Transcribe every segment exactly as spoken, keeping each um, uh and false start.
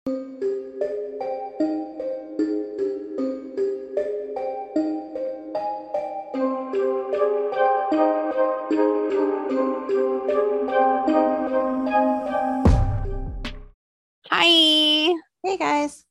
Hi. Hey guys.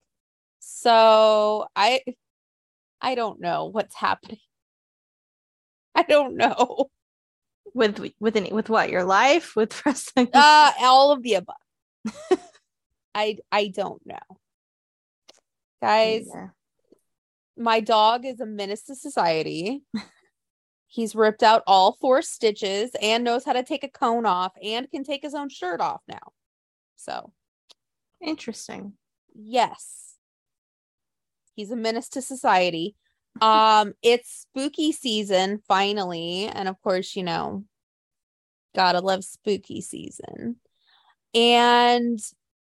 So I I don't know what's happening. I don't know. With with any with what? Your life? With wrestling? Uh all of the above. I I don't know. Guys, Yeah. my dog is a menace to society. He's ripped out all four stitches and knows how to take a cone off and can take his own shirt off now. So, Interesting. yes. He's a menace to society. Um, it's spooky season finally, and of course, you know, gotta love spooky season. And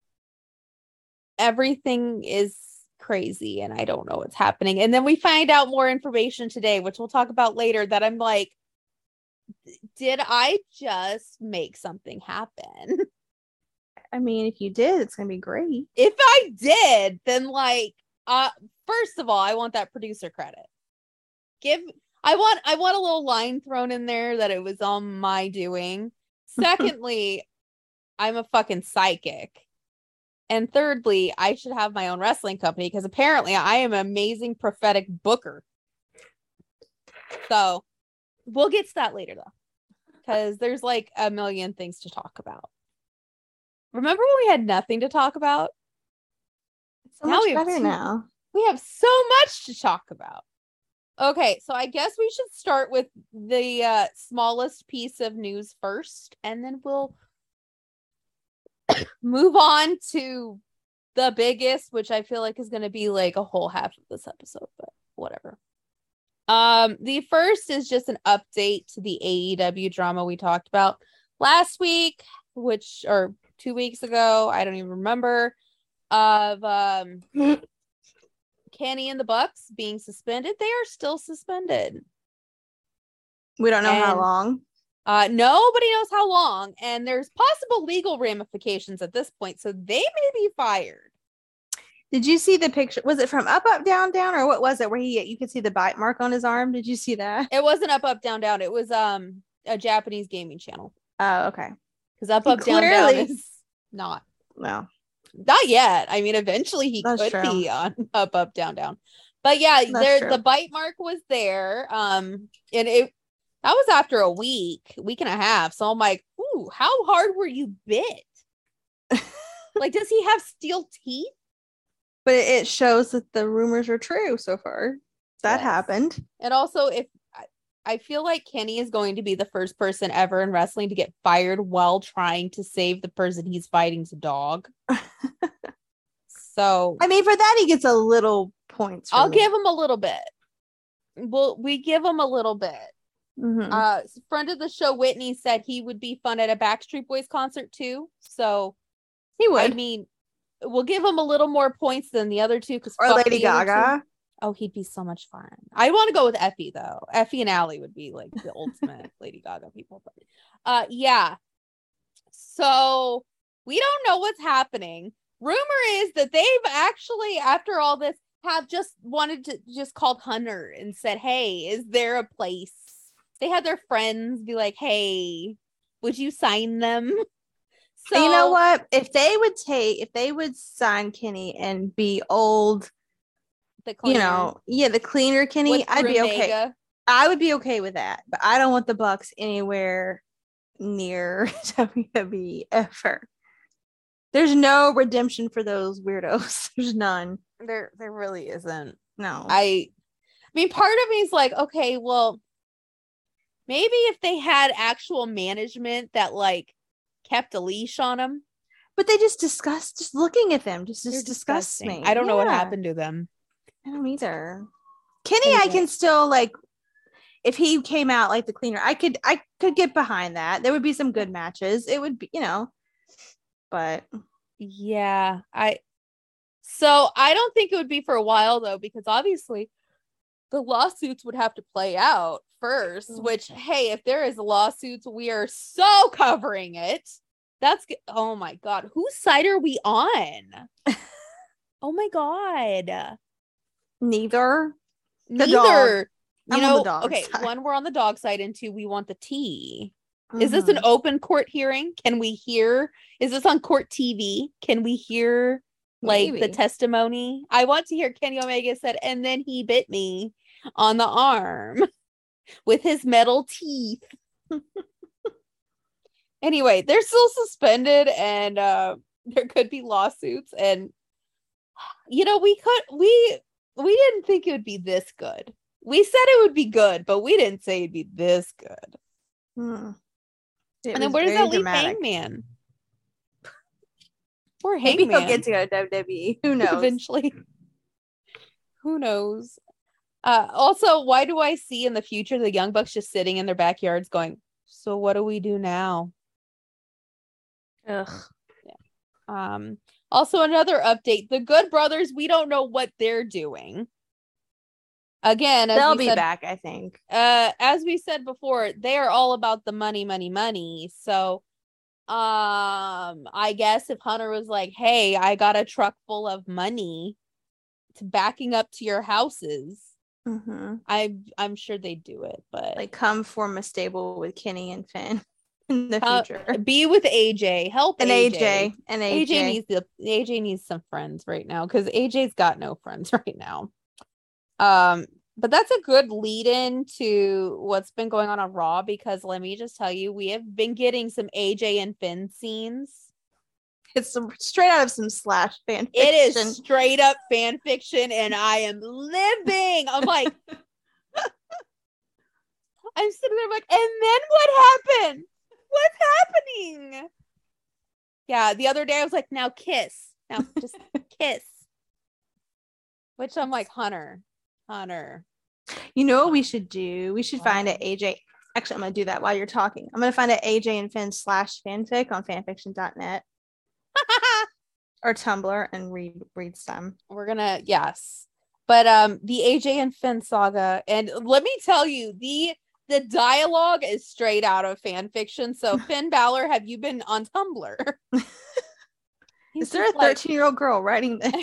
everything is crazy and I don't know what's happening. And then we find out more information today, which we'll talk about later, that I'm like, did I just make something happen? I mean, if you did, it's gonna be great. If I did, then like, uh, first of all, I want that producer credit. Give I want I want a little line thrown in there that it was on my doing. Secondly, I'm a fucking psychic. And thirdly, I should have my own wrestling company because apparently I am an amazing prophetic booker. So we'll get to that later though, because there's like a million things to talk about. Remember when we had nothing to talk about? It's so Now much we have better two, now. we have so much to talk about. Okay, so I guess we should start with the uh, smallest piece of news first, and then we'll move on to the biggest, which I feel like is going to be like a whole half of this episode, but whatever. Um, the first is just an update to the A E W drama we talked about last week, which or two weeks ago, I don't even remember, of um Kenny and the Bucks being suspended. They are still suspended. We don't know and, how long. Uh, nobody knows how long, and there's possible legal ramifications at this point, so they may be fired. Did you see the picture? Was it from Up, Up, Down, Down, or what was it? Where he you could see the bite mark on his arm? Did you see that? It wasn't Up, Up, Down, Down. It was um a Japanese gaming channel. Oh, okay. Because Up, He Up, Down, Down is not. No. Not yet. I mean, eventually he That's could true. be on Up, Up, Down, Down. But yeah, That's there true. the bite mark was there. Um, and it that was after a week, week and a half. So I'm like, ooh, how hard were you bit? Like, does he have steel teeth? But it shows that the rumors are true so far. That Yes. happened. And also, if I feel like Kenny is going to be the first person ever in wrestling to get fired while trying to save the person he's fighting's dog. So I mean, for that he gets a little points. I'll me. give him a little bit. Well, we give him a little bit. Mm-hmm. Uh, friend of the show, Whitney, said he would be fun at a Backstreet Boys concert too. So he would. I mean, we'll give him a little more points than the other two because or Lady Gaga. Oh, he'd be so much fun. I want to go with Effie though. Effie and Allie would be like the ultimate Lady Gaga people. But uh, yeah. So we don't know what's happening. Rumor is that they've actually, after all this, have just wanted to just called Hunter and said, "Hey, is there a place?" They had their friends be like, "Hey, would you sign them?" So you know what? If they would take, if they would sign Kenny and be old, the cleaner, you know, yeah, the cleaner Kenny, with I'd be Omega. okay. I would be okay with that, but I don't want the Bucks anywhere near W W E ever. There's no redemption for those weirdos. There's none. There, there really isn't. No. I, I mean, part of me is like, okay, well, maybe if they had actual management that like kept a leash on them. But they just disgust, just looking at them, just, just disgust me. I don't yeah. know what happened to them. I don't either. Kenny, anyway. I can still like, if he came out like the cleaner, I could, I could get behind that. There would be some good matches. It would be, you know, but yeah, I, so I don't think it would be for a while though, because obviously the lawsuits would have to play out first, which, hey, if there is lawsuits, we are so covering it. That's good. Oh my god. Whose side are we on? Oh my god. Neither. The Neither. dog. I'm You on the know, dog okay, side. one, we're on the dog side, and two, we want the tea. Is this an Mhm. open court hearing? Can we hear? Is this on court T V? Can we hear like the Maybe. testimony? I want to hear Kenny Omega said, and then he bit me on the arm with his metal teeth. Anyway, they're still suspended, and uh, there could be lawsuits. And you know, we could we we didn't think it would be this good. We said it would be good, but we didn't say it'd be this good. Hmm. It And then was where does very that leave dramatic. Hangman? Poor Maybe Hangman. he'll get to go to W W E. Who knows? Eventually. Who knows? Uh, also, why do I see in the future the Young Bucks just sitting in their backyards going, so what do we do now? Ugh. Um, also, another update. The Good Brothers, we don't know what they're doing. Again, as They'll we be said, back, I think. uh, as we said before, they are all about the money, money, money. So, um, I guess if Hunter was like, hey, I got a truck full of money to backing up to your houses, Mm-hmm. I I'm sure they'd do it, but Like, come form a stable with Kenny and Finn in the uh, future. be with A J, help And A A J. J. And A J. A J needs the A J needs some friends right now because A J's got no friends right now. Um, but that's a good lead in to what's been going on on Raw, because let me just tell you, we have been getting some A J and Finn scenes. It's some, straight out of some Slash fan fiction. It is straight up fan fiction, and I am living. I'm like, I'm sitting there like, and then what happened? What's happening? Yeah, the other day I was like, now kiss. Now just kiss. Which I'm like, Hunter, Hunter. You know what we should do? We should What? find an A J. Actually, I'm going to do that while you're talking. I'm going to find an A J and Finn slash fanfic on fanfiction dot net or Tumblr and read read some. We're gonna, yes. But um the A J and Finn saga, and let me tell you, the the dialogue is straight out of fan fiction. So Finn Balor, have you been on Tumblr? Is there a thirteen year old girl writing this?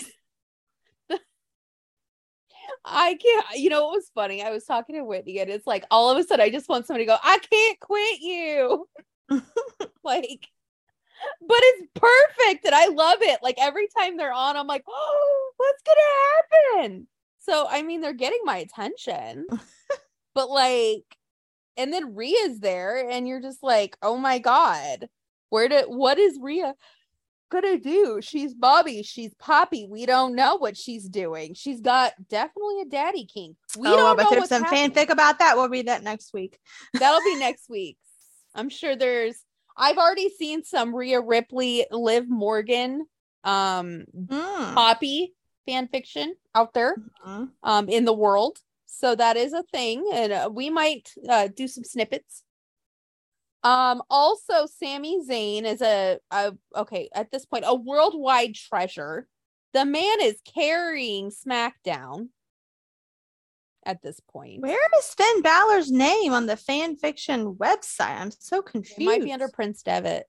I can't, you know what was funny? I was talking to Whitney, and it's like all of a sudden I just want somebody to go, I can't quit you. Like, but it's perfect and I love it. Like every time they're on, I'm like, oh, what's gonna happen? So I mean, they're getting my attention. But like, and then Rhea's there, and you're just like, oh my god, where did what is Rhea gonna do? She's Bobby, she's Poppy. We don't know what she's doing. She's got definitely a daddy kink. We oh, don't but know there's what's some happening. fanfic about that. We'll read that next week. That'll be next week. I'm sure there's I've already seen some Rhea Ripley, Liv Morgan, um, Mm. Poppy fan fiction out there, Mm-hmm. um, in the world. So that is a thing, and uh, we might uh, do some snippets. Um, also, Sami Zayn is a, a okay at this point a worldwide treasure. The man is carrying SmackDown at this point. Where is Finn Balor's name on the fan fiction website? I'm so confused. It might be under Prince Devitt.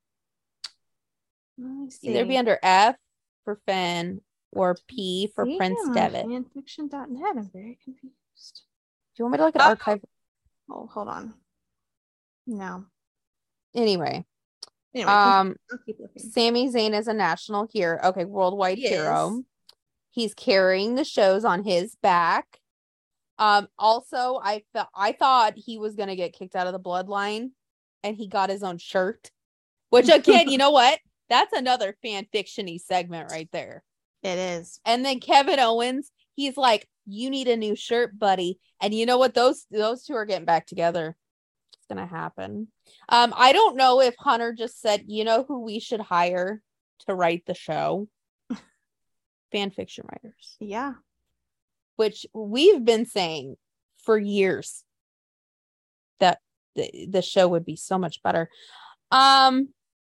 Let me see. Either be under F for Finn or P for See Prince him on Devitt. fanfiction dot net. I'm very confused. Do you want me to look at Oh. archive? Oh, hold on. No. Anyway, Anyway, um, I'll keep looking. Sami Zayn is a national hero. Okay, worldwide He hero. is. He's carrying the shows on his back. Um, also, I felt I thought he was gonna get kicked out of the bloodline, and he got his own shirt. Which again, you know what? That's another fan fiction-y segment right there. It is. And then Kevin Owens, he's like, you need a new shirt, buddy. And you know what? Those those two are getting back together. It's gonna happen. Um, I don't know if Hunter just said, you know who we should hire to write the show? Fan fiction writers. Yeah. Which we've been saying for years that the, the show would be so much better. Um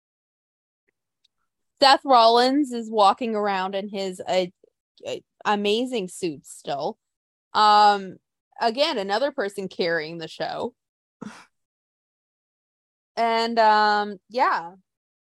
Seth Rollins is walking around in his uh, uh, amazing suit still. Um, again, another person carrying the show. And um, yeah,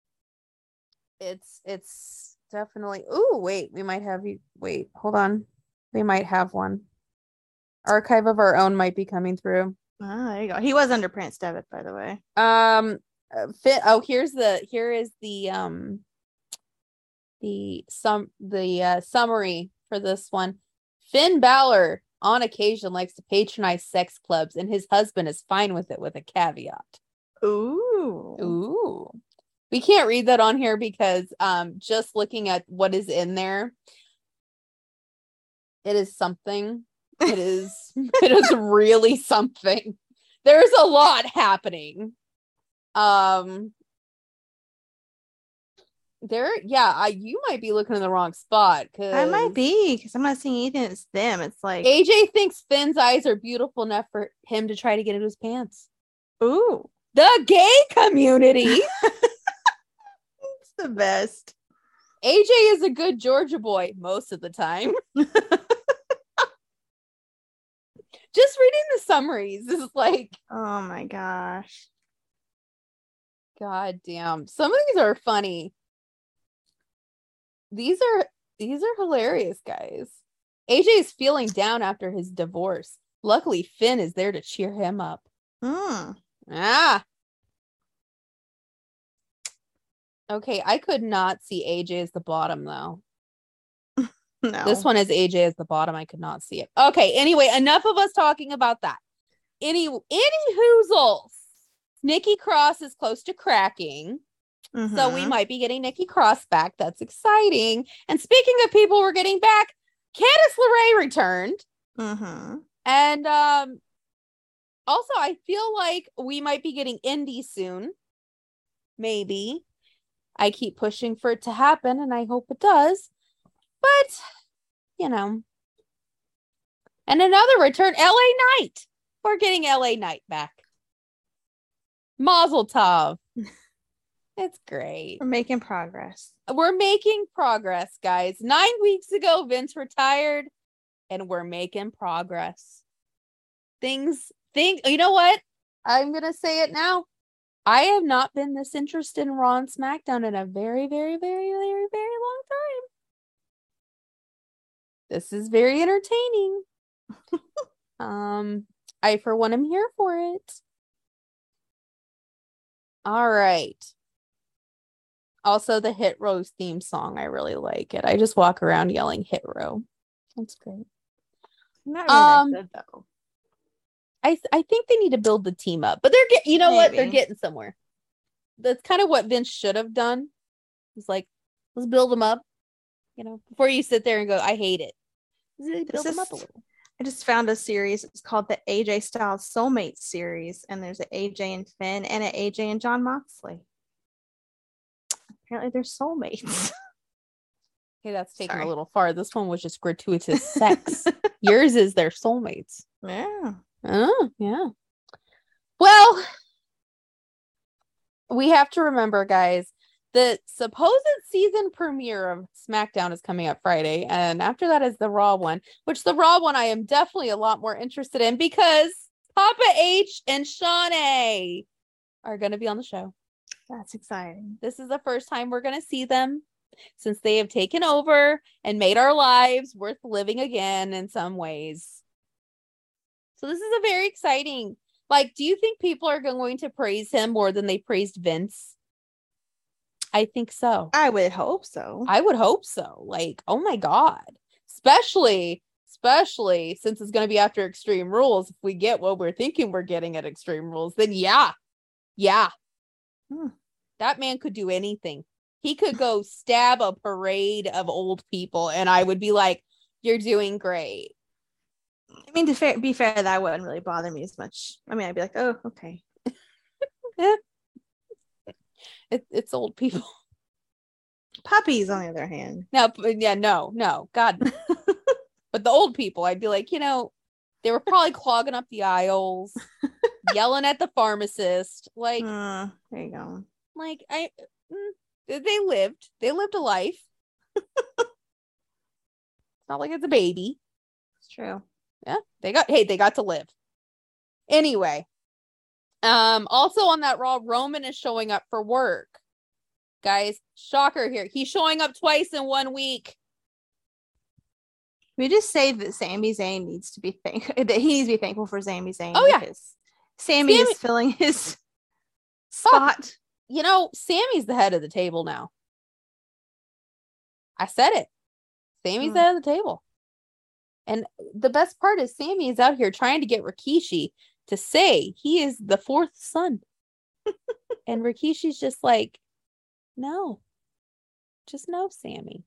it's it's definitely. Ooh, wait, we might have you. Wait, hold on. We might have one. Archive of Our Own might be coming through. Oh, there you go. He was under Prince Devitt, by the way. Um, uh, Finn. Oh, here's the here is the um the some the uh, summary for this one. Finn Balor on occasion likes to patronize sex clubs, and his husband is fine with it with a caveat. Ooh. Ooh. We can't read that on here because um just looking at what is in there, it is something. It is it is really something. There's a lot happening. Um there yeah, I you might be looking in the wrong spot because I might be because I'm not seeing anything. It's them. It's like A J thinks Finn's eyes are beautiful enough for him to try to get into his pants. ooh. The gay community. It's the best. A J is a good Georgia boy most of the time. Just reading the summaries is like, Oh my gosh. God damn. Some of these are funny. These are these are hilarious, guys. A J is feeling down after his divorce. Luckily, Finn is there to cheer him up. Mm. Ah. Okay, I could not see A J as the bottom though. No. This one is A J as the bottom. I could not see it. Okay, anyway, enough of us talking about that. Any any hoozles. Nikki Cross is close to cracking. Mm-hmm. So we might be getting Nikki Cross back. That's exciting. And speaking of people we're getting back, Candice LeRae returned. Mm-hmm. And um also I feel like we might be getting Indy soon. Maybe. I keep pushing for it to happen and I hope it does. But, you know. And another return, L A Knight. We're getting L A Knight back. Mazel tov. It's great. We're making progress. We're making progress, guys. Nine weeks ago, Vince retired, and we're making progress. Things, think, you know what? I'm going to say it now. I have not been this interested in Raw and SmackDown in a very, very, very, very, very long time. This is very entertaining. um, I, for one, am here for it. All right. Also, the Hit Row theme song, I really like it. I just walk around yelling Hit Row. That's great. Not really um, that good though. I I think they need to build the team up, but they're getting, you know what? They're Maybe. getting somewhere. That's kind of what Vince should have done. It's like, let's build them up. You know, before you sit there and go, I hate it. Build This them is- up a little. I just found a series. It's called the A J Styles Soulmate series, and there's an A J and Finn and an A J and John Moxley. Apparently, they're soulmates. Okay, that's taken Sorry. a little far. This one was just gratuitous sex. Yours is their soulmates. Yeah. Oh, yeah. Well, we have to remember, guys, the supposed season premiere of SmackDown is coming up Friday, and after that is the Raw one, which the Raw one I am definitely a lot more interested in because Papa H and Shawnee are going to be on the show. That's exciting. This is the first time we're going to see them since they have taken over and made our lives worth living again in some ways. So this is a very exciting. Like, do you think people are going to praise him more than they praised Vince? I think so. I would hope so. I would hope so. Like, oh my God. Especially, especially since it's going to be after Extreme Rules. If we get what we're thinking we're getting at Extreme Rules, then yeah. Yeah. Hmm. That man could do anything. He could go stab a parade of old people and I would be like, you're doing great. I mean, to fair, be fair, that wouldn't really bother me as much. I mean, I'd be like, oh, okay. It, it's old people. Puppies, on the other hand. No, yeah, no, no. God. But the old people, I'd be like, you know, they were probably clogging up the aisles, yelling at the pharmacist. Like, Uh, there you go. like I, mm, they lived. They lived a life. It's not like it's a baby. It's true. Yeah, they got. Hey, they got to live. Anyway, um, also on that Raw, Roman is showing up for work. Guys, shocker here. He's showing up twice in one week. We just say that Sami Zayn needs to be thank that he needs to be thankful for Sami Zayn. Oh yeah, Sami, Sami is filling his spot. Fuck. You know, Sami's the head of the table now. I said it. Sami's mm. the head of the table. And the best part is Sami is out here trying to get Rikishi to say he is the fourth son. And Rikishi's just like, no. Just no, Sami.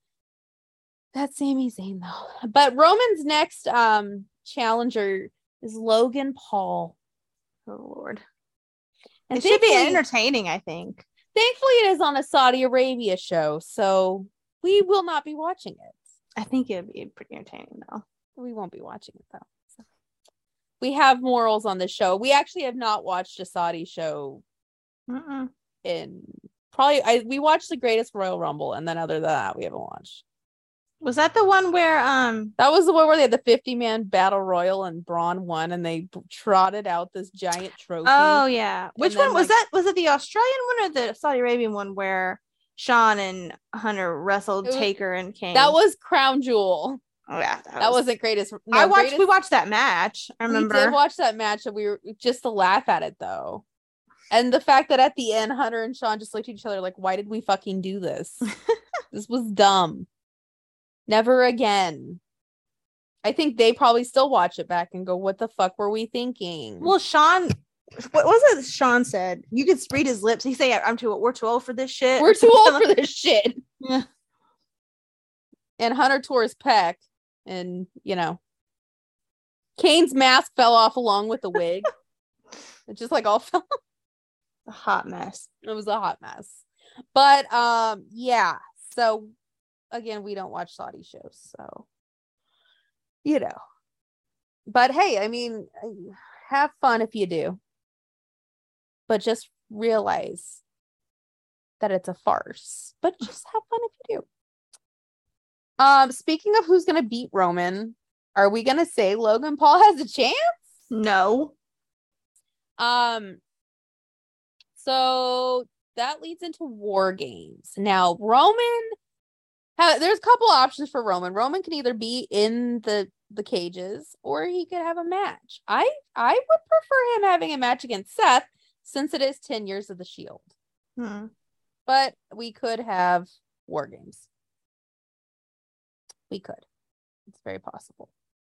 That's Sami Zayn though. But Roman's next um challenger is Logan Paul. Oh Lord. And it should be entertaining, I think. Thankfully it is on a Saudi Arabia show, so we will not be watching it. I think it'd be pretty entertaining though. We won't be watching it though. So. We have morals on the show. We actually have not watched a Saudi show Mm-mm. in probably I we watched the Greatest Royal Rumble, and then other than that we haven't watched. Was that the one where um that was the one where they had the fifty man battle royal and Braun won and they trotted out this giant trophy? Oh yeah. Which one was like, that? Was it the Australian one or the Saudi Arabian one where Sean and Hunter wrestled was, Taker and Kane? That was Crown Jewel. Oh yeah. That, that was, wasn't Greatest. No, I watched greatest, we watched that match. I remember. We did watch that match and we were just to laugh at it though. And the fact that at the end Hunter and Sean just looked at each other like, why did we fucking do this? This was dumb. Never again. I think they probably still watch it back and go, what the fuck were we thinking? Well, Sean, what was it Sean said? You could read his lips. He say, I'm too we're too old for this shit. We're too old for this shit. Yeah. And Hunter tore his pec and, you know, Kane's mask fell off along with the wig. It just like all fell. A hot mess. It was a hot mess. But um, yeah. So again, we don't watch Saudi shows, so you know. But hey, I mean, have fun if you do. But just realize that it's a farce. But just have fun if you do. Um, speaking of who's gonna beat Roman, are we gonna say Logan Paul has a chance? No. Um, so that leads into War Games. Now, Roman there's a couple options for Roman. Roman can either be in the, the cages or he could have a match. I I would prefer him having a match against Seth since it is ten years of the Shield. Hmm. But we could have War Games. We could. It's very possible.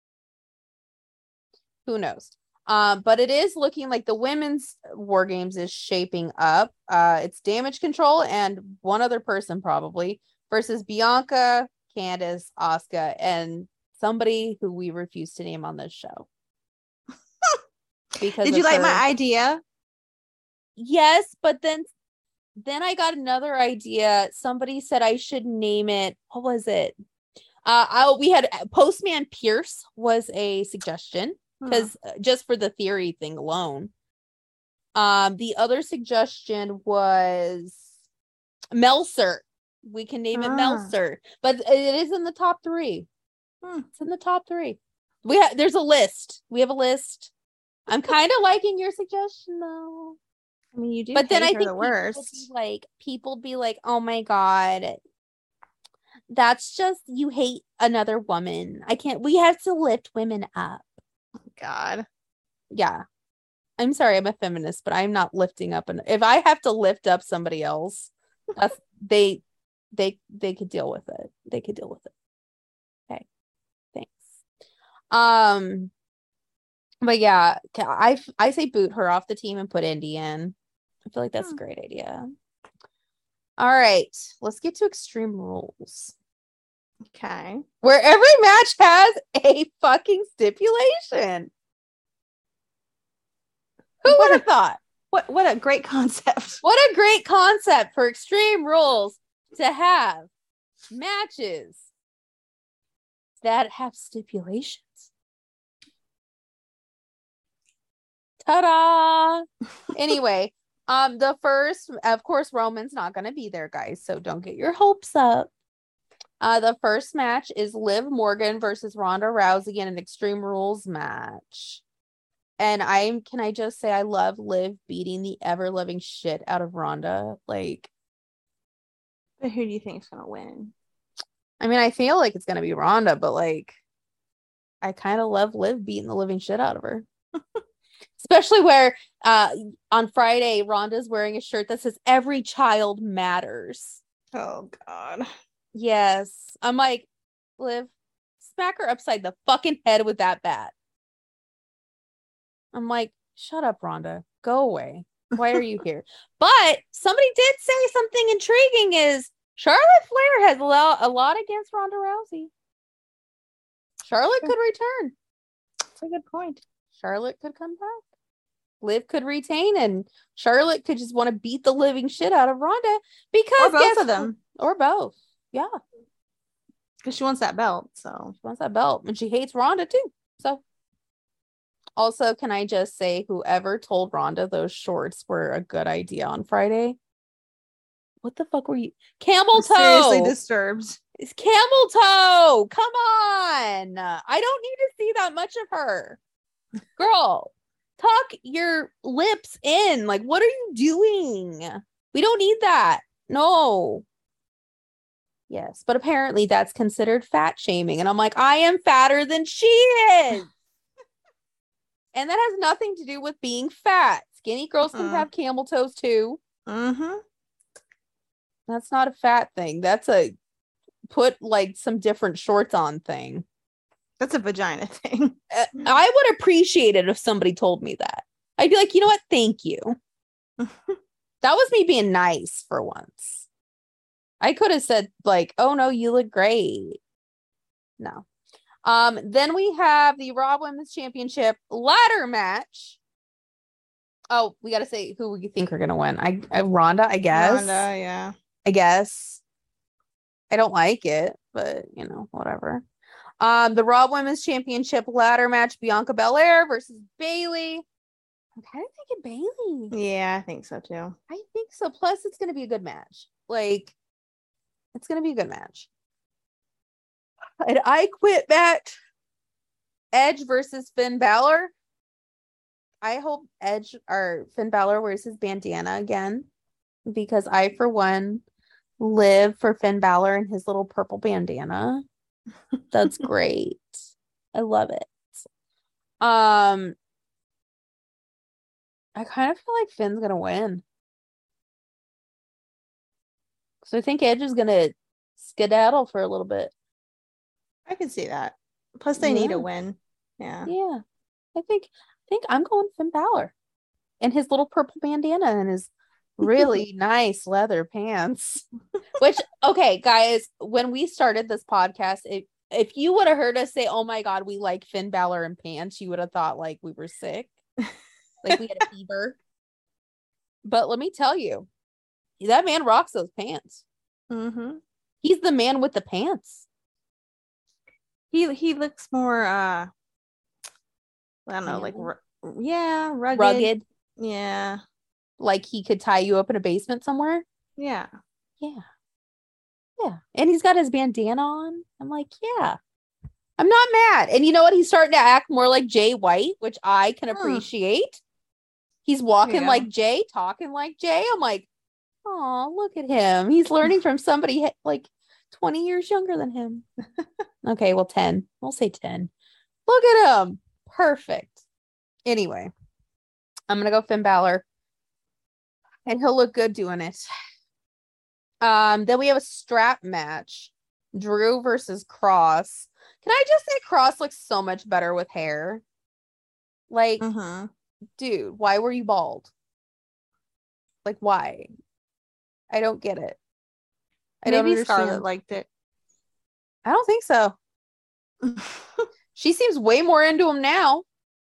Who knows? Um, but it is looking like the women's War Games is shaping up. Uh, it's Damage Control and one other person probably. Versus Bianca, Candice, Asuka, and somebody who we refuse to name on this show. Because did you like her... my idea? Yes, but then then I got another idea. Somebody said I should name it. What was it? Uh, I we had Postman Pierce was a suggestion because huh. just for the theory thing alone. Um, the other suggestion was Meltzer. We can name it ah. Meltzer, but it is in the top three. Hmm. It's in the top three. We ha- there's a list. We have a list. I'm kind of liking your suggestion though. I mean, you do, but then I think the worst. Be like people be like, "Oh my god, that's just you hate another woman." I can't. We have to lift women up. Oh god, yeah. I'm sorry, I'm a feminist, but I'm not lifting up. And if I have to lift up somebody else, that's they. They they could deal with it. They could deal with it. Okay. Thanks. Um but yeah, I I say boot her off the team and put Indy in. I feel like that's hmm. a great idea. All right, let's get to Extreme Rules. Okay. Where every match has a fucking stipulation. Who would have thought? What what a great concept. What a great concept for Extreme Rules. To have matches that have stipulations. Ta-da! Anyway, um, the first, of course, Roman's not going to be there, guys, so don't get your hopes up. Uh, the first match is Liv Morgan versus Ronda Rousey in an Extreme Rules match. And I can I just say I love Liv beating the ever-loving shit out of Ronda. Like, But who do you think is gonna win? I mean, I feel like it's gonna be Ronda, but like, I kind of love Liv beating the living shit out of her. Especially where uh on Friday, Ronda's wearing a shirt that says "Every child matters." Oh God. Yes, I'm like, Liv, smack her upside the fucking head with that bat. I'm like, shut up, Ronda. Go away. Why are you here? But somebody did say something intriguing is Charlotte Flair has a lot, a lot against Ronda Rousey. Charlotte could return. That's a good point. Charlotte could come back. Liv could retain, and Charlotte could just want to beat the living shit out of Ronda because or both guess, of them. Or both. Yeah. Because she wants that belt, so she wants that belt. And she hates Ronda too. So also, can I just say whoever told Ronda those shorts were a good idea on Friday? What the fuck were you? Camel toe. Seriously disturbed. It's camel toe. Come on. I don't need to see that much of her. Girl, tuck your lips in. Like, what are you doing? We don't need that. No. Yes, but apparently that's considered fat shaming. And I'm like, I am fatter than she is. And that has nothing to do with being fat. Skinny girls can uh, have camel toes too. Mm-hmm. That's not a fat thing. That's a put like some different shorts on thing. That's a vagina thing. uh, I would appreciate it if somebody told me that. I'd be like, you know what? Thank you. That was me being nice for once. I could have said like, oh no, you look great. No. Um, then we have the Raw Women's Championship ladder match. Oh, we got to say who we think are going to win. I, I Ronda, I guess. Ronda, yeah. I guess. I don't like it, but you know, whatever. Um, the Raw Women's Championship ladder match: Bianca Belair versus Bayley. I'm kind of thinking Bayley. Yeah, I think so too. I think so. Plus, it's going to be a good match. Like, it's going to be a good match. An I Quit match: Edge versus Finn Balor. I hope Edge or Finn Balor wears his bandana again, because I, for one, live for Finn Balor and his little purple bandana. That's great. I love it. Um, I kind of feel like Finn's gonna win. So I think Edge is gonna skedaddle for a little bit. I can see that. Plus, they yeah. need a win. Yeah. Yeah. I think I think I'm going Finn Balor. And his little purple bandana and his really nice leather pants. Which, okay, guys, when we started this podcast, it, if you would have heard us say, oh my God, we like Finn Balor in pants, you would have thought like we were sick. Like we had a fever. But let me tell you, that man rocks those pants. Mm-hmm. He's the man with the pants. He he looks more, uh, I don't know, yeah. like, ru- yeah, rugged. Rugged. Yeah. Like he could tie you up in a basement somewhere. Yeah. Yeah. Yeah. And he's got his bandana on. I'm like, yeah. I'm not mad. And you know what? He's starting to act more like Jay White, which I can appreciate. Hmm. He's walking yeah. like Jay, talking like Jay. I'm like, oh, look at him. He's learning from somebody like twenty years younger than him. Okay, well, ten. We'll say ten. Look at him. Perfect. Anyway, I'm going to go Finn Balor. And he'll look good doing it. Um, then we have a strap match. Drew versus Cross. Can I just say Cross looks so much better with hair? Like, mm-hmm. dude, why were you bald? Like, why? I don't get it. I Maybe don't understand. Scarlett liked it. I don't think so. She seems way more into him now.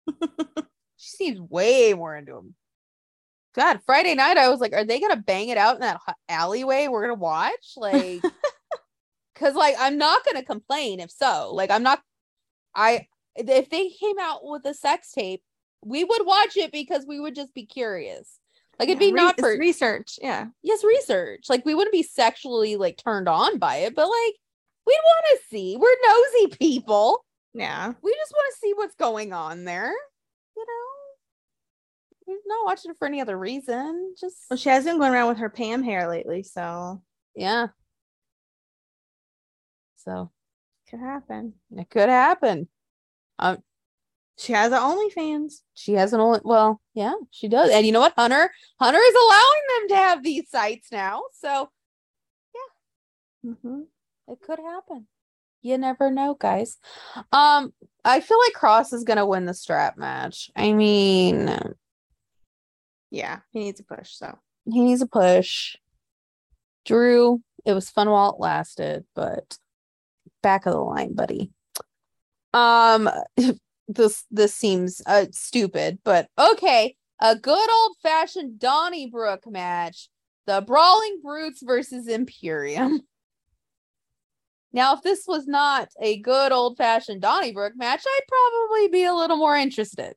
She seems way more into him. God, Friday night, I was like, are they going to bang it out in that alleyway we're going to watch? Like, because, like, I'm not going to complain if so. Like, I'm not, I, if they came out with a sex tape, we would watch it because we would just be curious. Like, it'd yeah, be re- not for research. Yeah. Yes, research. Like, we wouldn't be sexually, like, turned on by it, but, like, we'd want to see. We're nosy people. Yeah. We just want to see what's going on there. You know? We're not watching it for any other reason. Just well, she has been going around with her Pam hair lately, so yeah, So Could happen. it could happen. Um, She has her OnlyFans. she has an only. Well, yeah, she does. And you know what, Hunter? Hunter is allowing them to have these sites now. So Mm-hmm. it could happen. You never know, guys. Um, I feel like Cross is gonna win the strap match. I mean, Yeah, he needs a push. So he needs a push. Drew, it was fun while it lasted, but back of the line, buddy. Um, this this seems uh stupid, but okay. A good old fashioned Donnybrook match. The Brawling Brutes versus Imperium. Now, if this was not a good old fashioned Donnybrook match, I'd probably be a little more interested.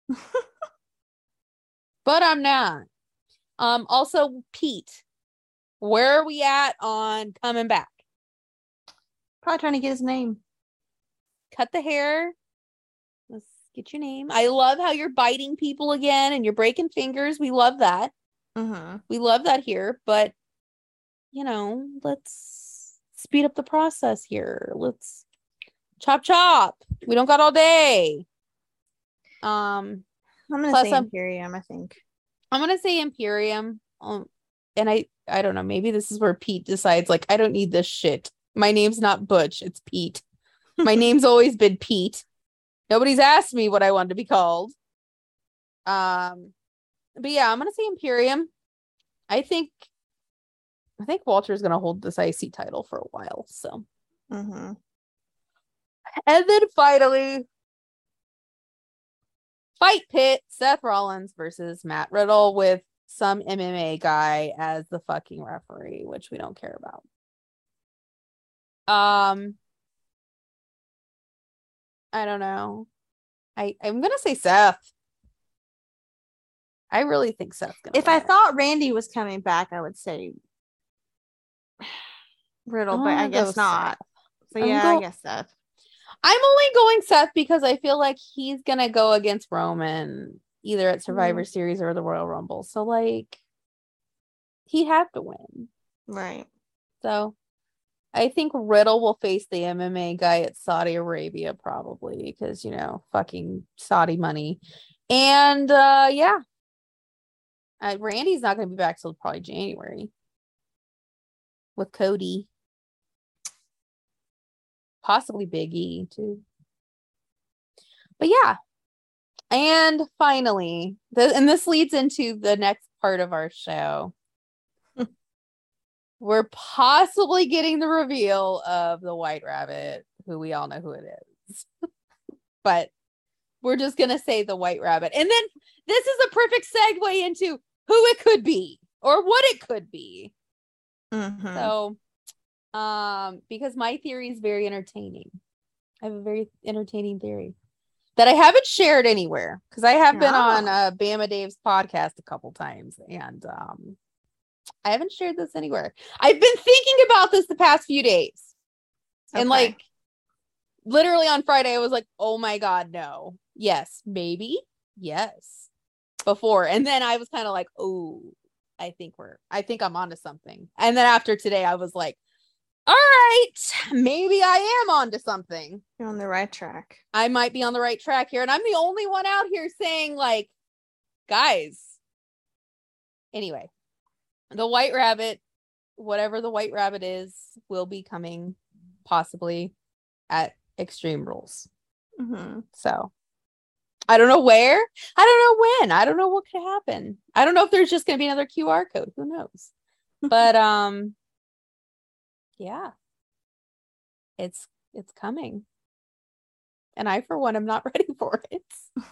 But I'm not. Um, also, Pete, where are we at on coming back? probably trying to get his name. Cut the hair. Let's get your name. I love how you're biting people again and you're breaking fingers. We love that. Mm-hmm. We love that here, but you know, let's speed up the process here. Let's chop chop. We don't got all day. Um, I'm gonna Plus, say I'm- Imperium. I think. I'm gonna say Imperium. Um, and I I don't know. Maybe this is where Pete decides like I don't need this shit. My name's not Butch. It's Pete. My name's always been Pete. Nobody's asked me what I wanted to be called. Um, but yeah, I'm gonna say Imperium. I think I think Walter's gonna hold this I C title for a while. So, Mm-hmm. and then finally, Fight Pit: Seth Rollins versus Matt Riddle with some M M A guy as the fucking referee, which we don't care about. Um, I don't know. I I'm gonna say Seth. I really think Seth's gonna. If win I it. thought Randy was coming back, I would say Riddle, I'm but I gonna guess go not. So I'm yeah, go- I guess Seth. I'm only going Seth because I feel like he's gonna go against Roman either at Survivor Mm. Series or the Royal Rumble. So like, he'd have to win. Right. So I think Riddle will face the M M A guy at Saudi Arabia probably because, you know, fucking Saudi money. And uh yeah. Uh, Randy's not going to be back till probably January with Cody. Possibly Big E too. But yeah. And finally, the, and this leads into the next part of our show. We're possibly getting the reveal of the White Rabbit, who we all know who it is. But we're just going to say the White Rabbit. And then this is a perfect segue into who it could be or what it could be. Mm-hmm. So, um, because my theory is very entertaining. I have a very entertaining theory that I haven't shared anywhere because I have been Oh. on uh, Bama Dave's podcast a couple times and um, I haven't shared this anywhere. I've been thinking about this the past few days. And Okay. like literally on Friday, I was like, oh my God, no. Yes, maybe. Yes. Before. And then I was kind of like, oh, I think we're, I think I'm onto something. And then after today, I was like, all right, maybe I am onto something. You're on the right track. I might be on the right track here. And I'm the only one out here saying, like, guys. Anyway, the White Rabbit, whatever the White Rabbit is, will be coming possibly at Extreme Rules. Mm-hmm. So I don't know where. I don't know when. I don't know what could happen. I don't know if there's just going to be another Q R code. Who knows? But um, yeah, it's it's coming, and I, for one, am not ready for it.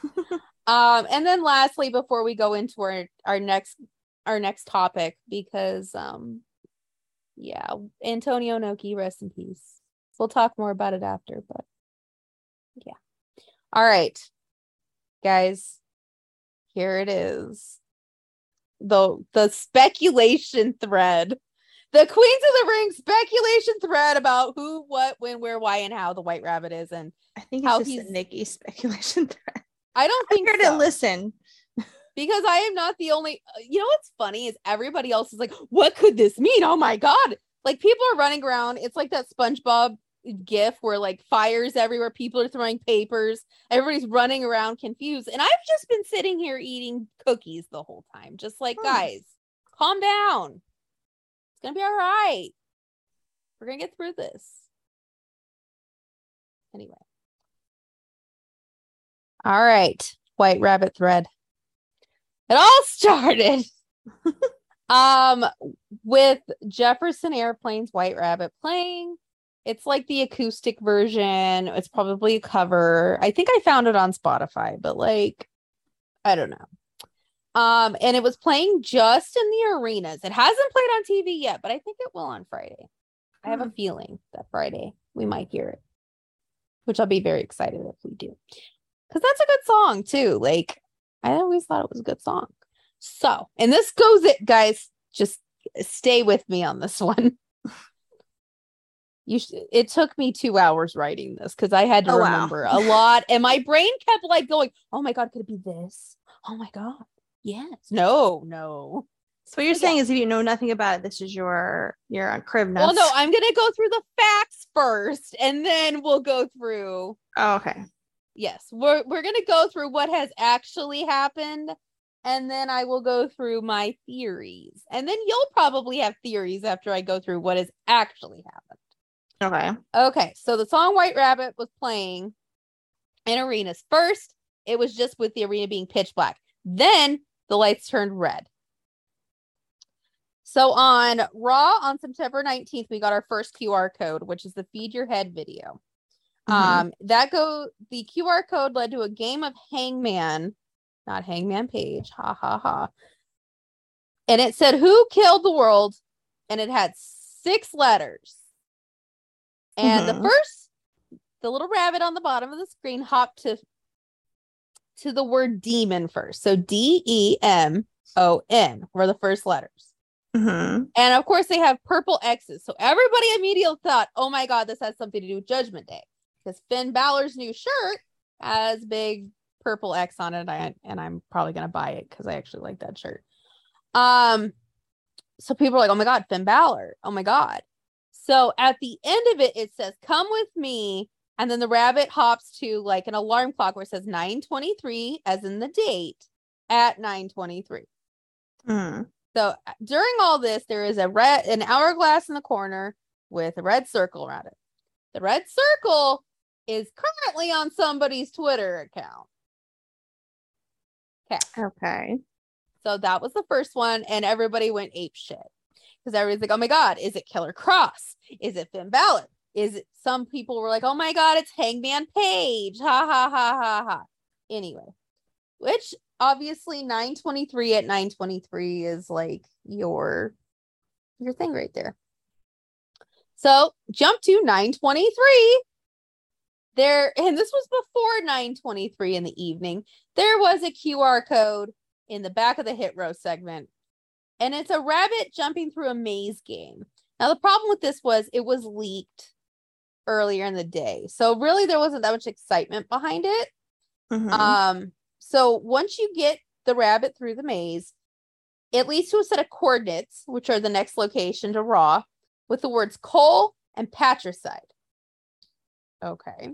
um, and then lastly, before we go into our our next our next topic, because um, yeah, Antonio Inoki, rest in peace. We'll talk more about it after, but yeah. All right, guys, here it is. The the speculation thread. The Queens of the Ring speculation thread about who, what, when, where, why, and how the White Rabbit is, and I think it's how just he's- a Nikki speculation thread. I don't I'm think here so. to listen. Because I am not the only. You know what's funny is everybody else is like, "What could this mean? Oh my God!" Like people are running around. It's like that SpongeBob gif where like fires everywhere, people are throwing papers, everybody's running around confused, and I've just been sitting here eating cookies the whole time, just like, Hmm. guys, calm down. It's gonna be all right. We're gonna get through this. Anyway. All right. White Rabbit thread. It all started um with Jefferson Airplane's White Rabbit playing. It's like the acoustic version. It's probably a cover. I think I found it on Spotify, but like, I don't know. Um, and it was playing just in the arenas. It hasn't played on T V yet, but I think it will on Friday. I have a feeling that Friday we might hear it, which I'll be very excited if we do. Because that's a good song too. Like, I always thought it was a good song. So, and this goes it, guys. Just stay with me on this one. You sh- it took me two hours writing this because I had to Oh, wow. remember a lot, and my brain kept like going, "Oh my god, could it be this? Oh my god, yes, no, no." So what you're But saying yeah. is, if you know nothing about it, this is your your uh, crib nuts. Well, no, I'm gonna go through the facts first, and then we'll go through. Oh, okay. Yes, we're we're gonna go through what has actually happened, and then I will go through my theories, and then you'll probably have theories after I go through what has actually happened. Okay. Okay, so the song White Rabbit was playing in arenas. First, it was just with the arena being pitch black. Then the lights turned red. So on Raw on September nineteenth, we got our first Q R code, which is the Feed Your Head video. Mhm. Um, that go the Q R code led to a game of Hangman, not Hangman Page, ha ha ha. And it said who killed the world, and it had six letters. And Mhm. the first, the little rabbit on the bottom of the screen hopped to to the word demon first. So D E M O N were the first letters. Mhm. And of course, they have purple X's. So everybody immediately thought, oh my God, this has something to do with Judgment Day. Because Finn Balor's new shirt has big purple X on it. I, and I'm probably going to buy it because I actually like that shirt. Um, So people are like, oh my God, Finn Balor. Oh my God. So at the end of it, it says, come with me. And then the rabbit hops to like an alarm clock where it says nine twenty-three, as in the date, at nine twenty-three. Mhm. So during all this, there is a red, an hourglass in the corner with a red circle around it. The red circle is currently on somebody's Twitter account. Okay. Okay. So that was the first one, and everybody went ape shit. Because everybody's like, oh my God, is it Killer Cross? Is it Finn Balor? Is it, some people were like, oh my God, it's Hangman Page. Ha ha ha ha ha. Anyway, which obviously nine twenty-three at nine twenty-three is like your your thing right there. So jump to nine twenty-three. There, and this was before nine twenty-three in the evening. There was a Q R code in the back of the Hit Row segment, and it's a rabbit jumping through a maze game. Now, the problem with this was it was leaked earlier in the day, so really there wasn't that much excitement behind it. Mhm. Um, so once you get the rabbit through the maze, it leads to a set of coordinates, which are the next location to Raw, with the words Cole and Patricide. Okay.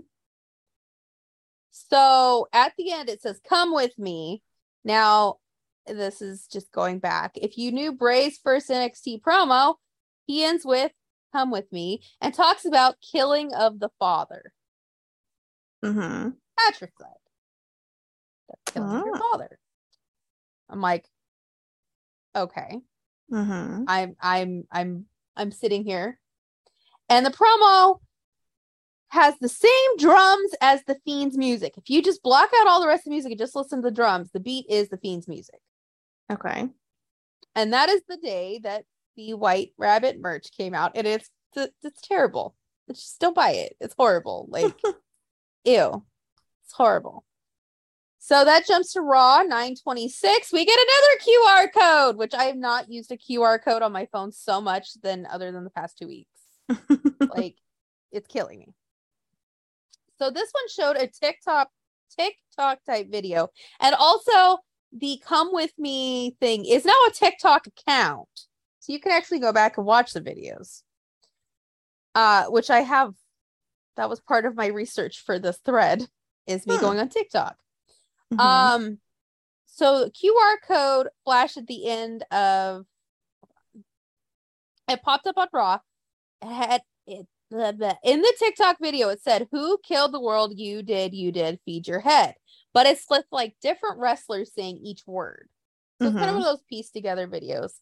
So at the end, it says, come with me. Now, this is just going back. If you knew Bray's first N X T promo, he ends with, come with me, and talks about killing of the father. Mhm. Patricide. That's killing of your Oh. father. I'm like, okay. Mhm. I'm, I'm, I'm, I'm sitting here. And the promo has the same drums as the Fiend's music. If you just block out all the rest of the music and just listen to the drums, the beat is the Fiend's music. Okay. And that is the day that the White Rabbit merch came out. And it's it's terrible. It's just don't buy it. It's horrible. Like, ew. It's horrible. So that jumps to Raw nine twenty-six. We get another Q R code, which I have not used a Q R code on my phone so much than other than the past two weeks. Like, it's killing me. So this one showed a TikTok TikTok type video, and also the come with me thing is now a TikTok account, so you can actually go back and watch the videos, uh which I have that was part of my research for this thread, is me Hmm. going on TikTok. Mhm. Um, so Q R code flashed at the end of it popped up on Raw. It had it blah, blah. In the TikTok video, it said, "Who killed the world? You did, you did, feed your head." But it's with like different wrestlers saying each word. So it's kind of Mhm. one of those pieced together videos.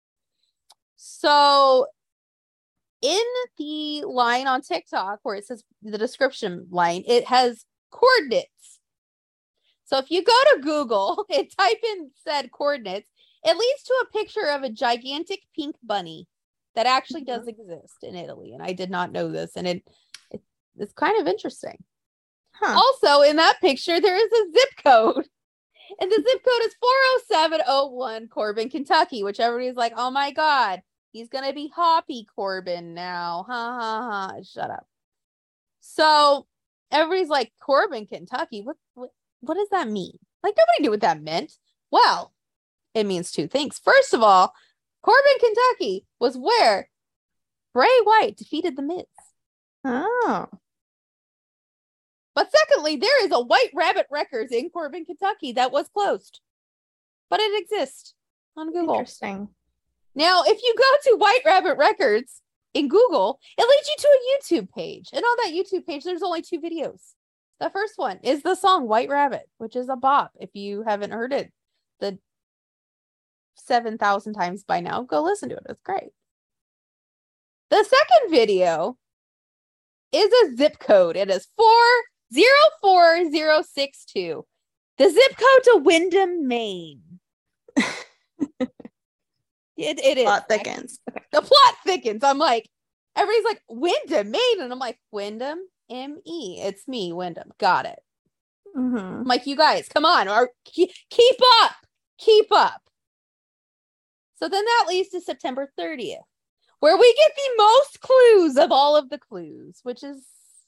So in the line on TikTok where it says the description line, it has coordinates. So if you go to Google and type in said coordinates, it leads to a picture of a gigantic pink bunny that actually does exist in Italy. And I did not know this. And it, it it's kind of interesting. Huh. Also, in that picture, there is a zip code. And the zip code is four oh seven oh one Corbin, Kentucky, which everybody's like, oh my God, he's going to be Hoppy Corbin now. Ha ha ha. Shut up. So everybody's like, Corbin, Kentucky. What, what, what does that mean? Like, nobody knew what that meant. Well, it means two things. First of all, Corbin, Kentucky was where Bray Wyatt defeated The Miz. Oh. But secondly, there is a White Rabbit Records in Corbin, Kentucky that was closed. But it exists on Google. Interesting. Now, if you go to White Rabbit Records in Google, it leads you to a YouTube page. And on that YouTube page, there's only two videos. The first one is the song White Rabbit, which is a bop. If you haven't heard it the seven thousand times by now, go listen to it. It's great. The second video is a zip code. It is four zero four zero six two. The zip code to Windham, Maine. it, it is. Plot thickens. Okay. The plot thickens. I'm like, everybody's like, Windham, Maine. And I'm like, Windham, M E. It's me, Windham. Got it. Mm-hmm. I'm like, you guys, come on. Or keep, keep up. Keep up. So then that leads to September thirtieth, where we get the most clues of all of the clues, which is,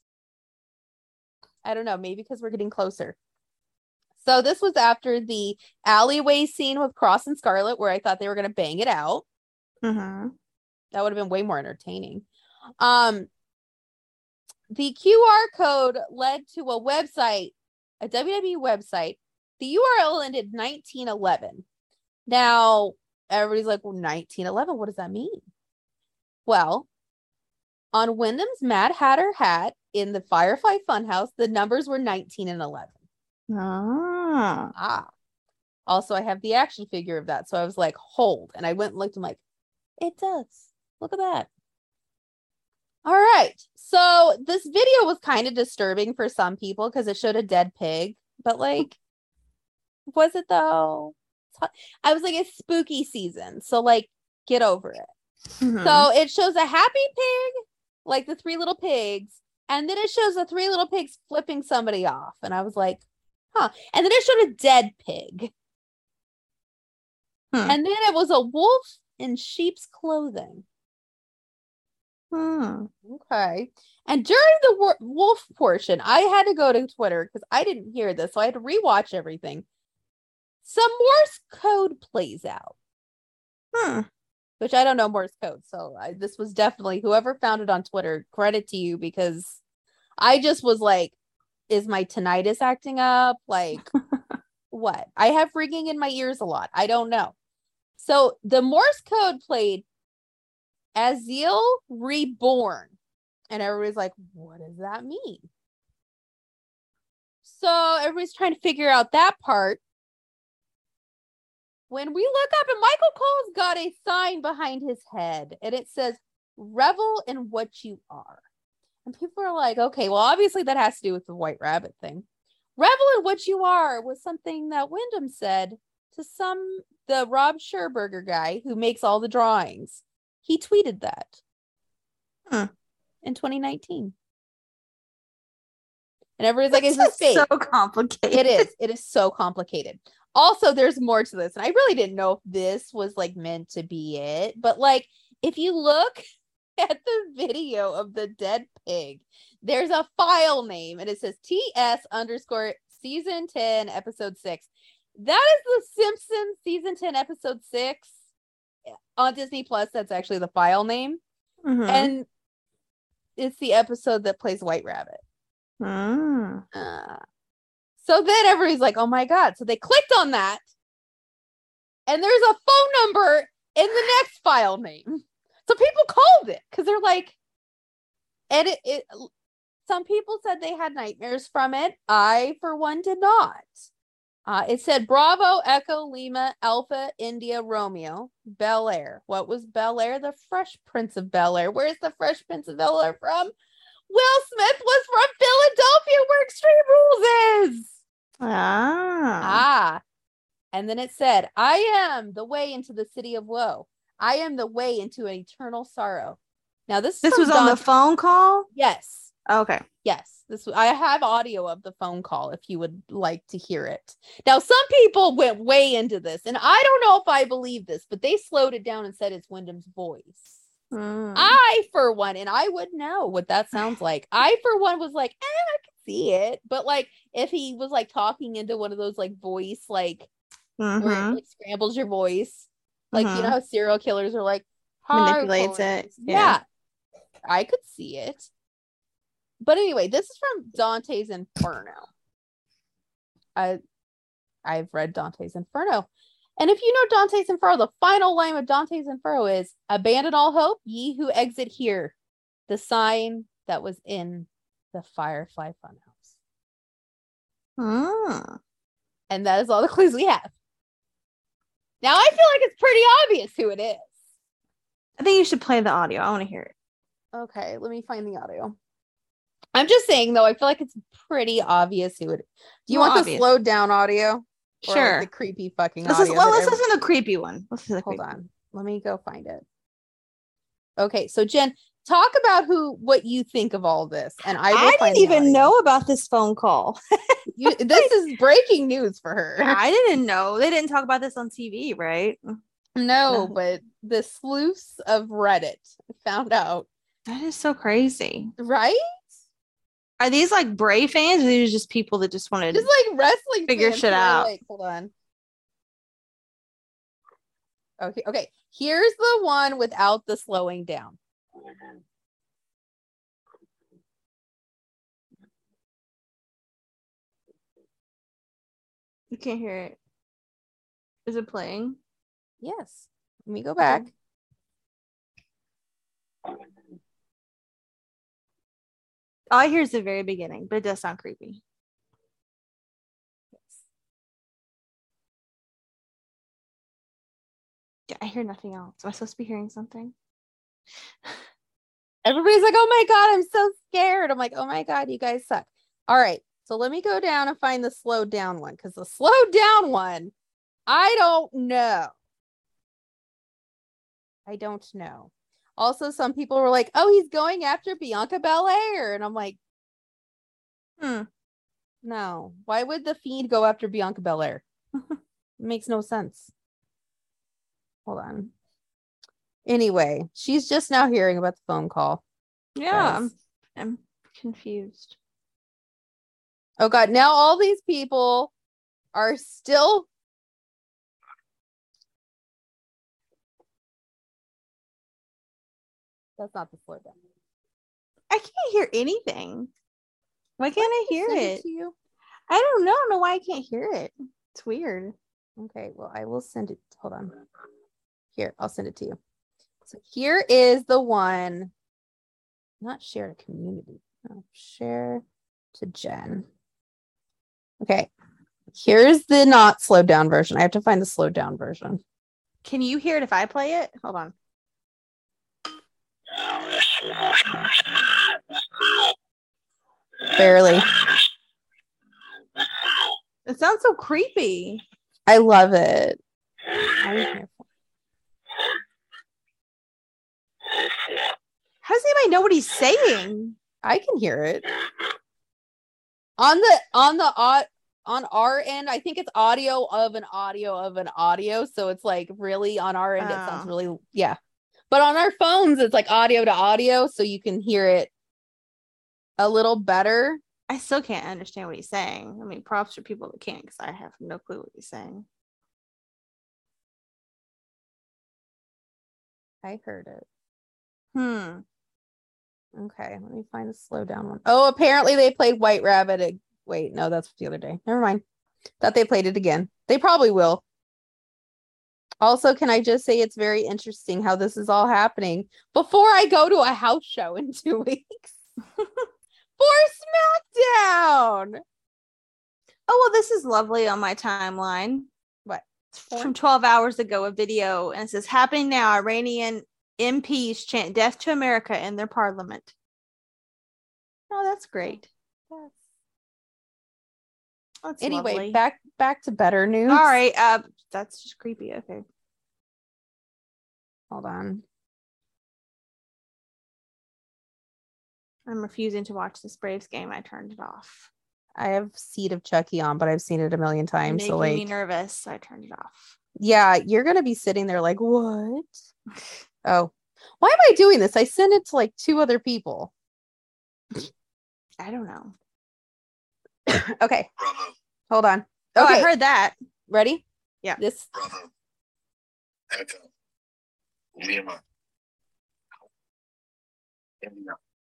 I don't know, maybe because we're getting closer. So this was after the alleyway scene with Cross and Scarlett, where I thought they were going to bang it out. Mm-hmm. That would have been way more entertaining. Um, the Q R code led to a website, a W W E website. The U R L ended nineteen eleven. Now, everybody's like, well, nineteen eleven, what does that mean? Well, on Wyndham's Mad Hatter hat in the Firefly Funhouse, the numbers were nineteen and eleven. Ah. Ah. Also, I have the action figure of that. So I was like, hold. And I went and looked. I'm like, it does. Look at that. All right. So this video was kind of disturbing for some people because it showed a dead pig. But like, was it though? I was like, it's spooky season. So like, get over it. Mm-hmm. So it shows a happy pig, like the three little pigs. And then it shows the three little pigs flipping somebody off. And I was like, huh. And then it showed a dead pig. Hmm. And then it was a wolf in sheep's clothing. Hmm. Okay. And during the wor- wolf portion, I had to go to Twitter because I didn't hear this. So I had to rewatch everything. Some Morse code plays out. Hmm. Which I don't know Morse code. So I, this was definitely, whoever found it on Twitter, credit to you, because I just was like, is my tinnitus acting up? Like, what? I have ringing in my ears a lot. I don't know. So the Morse code played Azil Reborn. And everybody's like, what does that mean? So everybody's trying to figure out that part. When we look up, and Michael Cole's got a sign behind his head, and it says, revel in what you are. And people are like, okay, well, obviously that has to do with the White Rabbit thing. Revel in what you are was something that Wyndham said to some, the Rob Scherberger guy who makes all the drawings. He tweeted that Hmm. in twenty nineteen. And everybody's like, This is this fake? so complicated. It is. It is so complicated. Also, there's more to this. And I really didn't know if this was like meant to be it. But like, if you look at the video of the dead pig, there's a file name and it says T S underscore season ten, episode six. That is the Simpsons season ten, episode six on Disney Plus. That's actually the file name. Mm-hmm. And it's the episode that plays White Rabbit. Mm. Uh, so then everybody's like, oh my God. So they clicked on that. And there's a phone number in the next file name. So people called it because they're like, and it, it, some people said they had nightmares from it. I, for one, did not. Uh, it said Bravo, Echo, Lima, Alpha, India, Romeo, Bel Air. What was Bel Air? The Fresh Prince of Bel Air. Where's the Fresh Prince of Bel Air from? Will Smith was from Philadelphia, where Extreme Rules is. Ah. Ah. And then it said, I am the way into the city of woe. I am the way into an eternal sorrow. Now, this This was on the phone call? Yes. Okay. Yes. This I have audio of the phone call if you would like to hear it. Now, some people went way into this, and I don't know if I believe this, but they slowed it down and said it's Wyndham's voice. Mm. I, for one, and I would know what that sounds like. I, for one, was like, eh, I can see it. But like, if he was like talking into one of those like voice, like, Mm-hmm. where it like scrambles your voice, like mm-hmm. you know how serial killers are like manipulates it. Yeah. yeah, I could see it. But anyway, this is from Dante's Inferno. I I've read Dante's Inferno, and if you know Dante's Inferno, the final line of Dante's Inferno is "Abandon all hope, ye who exit here, the sign that was in the Firefly Funhouse." Mm. And that is all the clues we have. Now, I feel like it's pretty obvious who it is. I think you should play the audio. I want to hear it. Okay, let me find the audio. I'm just saying, though, I feel like it's pretty obvious who it is. Do you Well, want obvious. the slowed down audio? Or sure. Like the creepy fucking let's audio? Listen, well, let's every- listen to the creepy one. Let's listen to the Hold creepy on. Let me go find it. Okay, so Jen, talk about who, what you think of all this. And I will I find didn't the even audio. know about this phone call. You, this is breaking news for her. I didn't know. They didn't talk about this on T V, right? No, No. but the sleuths of Reddit found out. That is so crazy. Right? Are these like Bray fans, or are these just people that just wanted Just like wrestling Figure fans shit who are out. Like, hold on. Okay, okay. Here's the one without the slowing down. You can't hear it. Is it playing? Yes. Let me go back. All I hear is the very beginning, but it does sound creepy. Yes. Yeah, I hear nothing else. Am I supposed to be hearing something? Everybody's like, oh my God, I'm so scared. I'm like, oh my God, you guys suck. All right. So let me go down and find the slowed down one, because the slowed down one, I don't know. I don't know. Also, some people were like, oh, he's going after Bianca Belair. And I'm like, Hmm. no. Why would the Fiend go after Bianca Belair? It makes no sense. Hold on. Anyway, she's just now hearing about the phone call. Yeah, Guys. I'm, I'm confused. Oh God, now all these people are still That's not the slow down. I can't hear anything. Why can't I hear Send it? to you? I don't know. I don't know why I can't hear it. It's weird. Okay, well, I will send it. Hold on. Here, I'll send it to you. So here is the one. Not share to community. No, share to Jen. Okay. Here's the not slowed down version. I have to find the slowed down version. Can you hear it if I play it? Hold on. Barely. It sounds so creepy. I love it. I'm here for- How does anybody know what he's saying? I can hear it. On the on the au- on our end, I think it's audio of an audio of an audio. So it's like really on our end, it sounds Oh. really, yeah. But on our phones, it's like audio to audio, so you can hear it a little better. I still can't understand what he's saying. I mean, props for people that can, because I have no clue what he's saying. I heard it. Hmm. Okay, let me find the slow down one. Oh, apparently they played White Rabbit. Ag- Wait, no, that's the other day. Never mind. Thought they played it again. They probably will. Also, can I just say it's very interesting how this is all happening before I go to a house show in two weeks for SmackDown. Oh, well, this is lovely on my timeline. What? From twelve hours ago, a video, and it says, happening now, Iranian M Ps chant death to America in their parliament. Oh, that's great. Yes. That's Anyway, lovely. back back to better news. All right. Uh, that's just creepy. Okay. Hold on. I'm refusing to watch this Braves game. I turned it off. I have Seed of Chucky on, but I've seen it a million times. Making so like, me nervous. So I turned it off. Yeah, you're gonna be sitting there like, what? Oh, why am I doing this? I sent it to like two other people. I don't know. Okay. Bravo. Hold on. Oh, Okay. I heard that. Ready? Yeah. This. Bravo. Echo. Lima. India.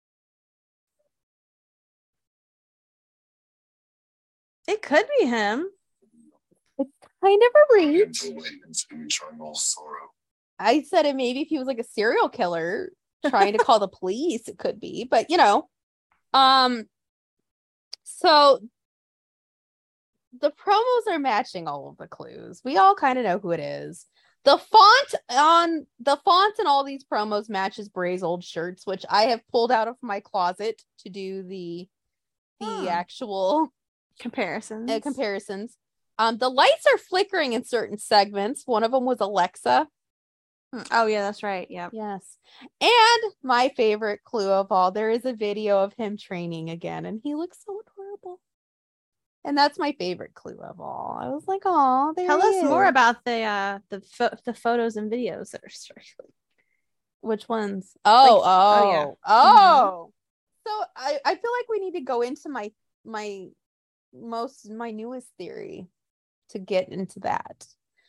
It could be him. It's kind of a reach. Into into eternal sorrow. I said it maybe if he was like a serial killer trying to call the police, it could be, but you know. Um so the promos are matching all of the clues. We all kind of know who it is. The font on the font in all these promos matches Bray's old shirts, which I have pulled out of my closet to do the the Hmm. actual Comparisons. uh, comparisons. Um, the lights are flickering in certain segments. One of them was Alexa. Hmm. Oh, yeah, that's right. Yep. Yes. And my favorite clue of all, there is a video of him training again, and he looks so adorable. And that's my favorite clue of all. I was like, oh, there Tell he us more is." about the uh the fo- the photos and videos that are circulating. Which ones? Oh, Like- oh, oh, yeah. oh. So I, I feel like we need to go into my my most my newest theory to get into that.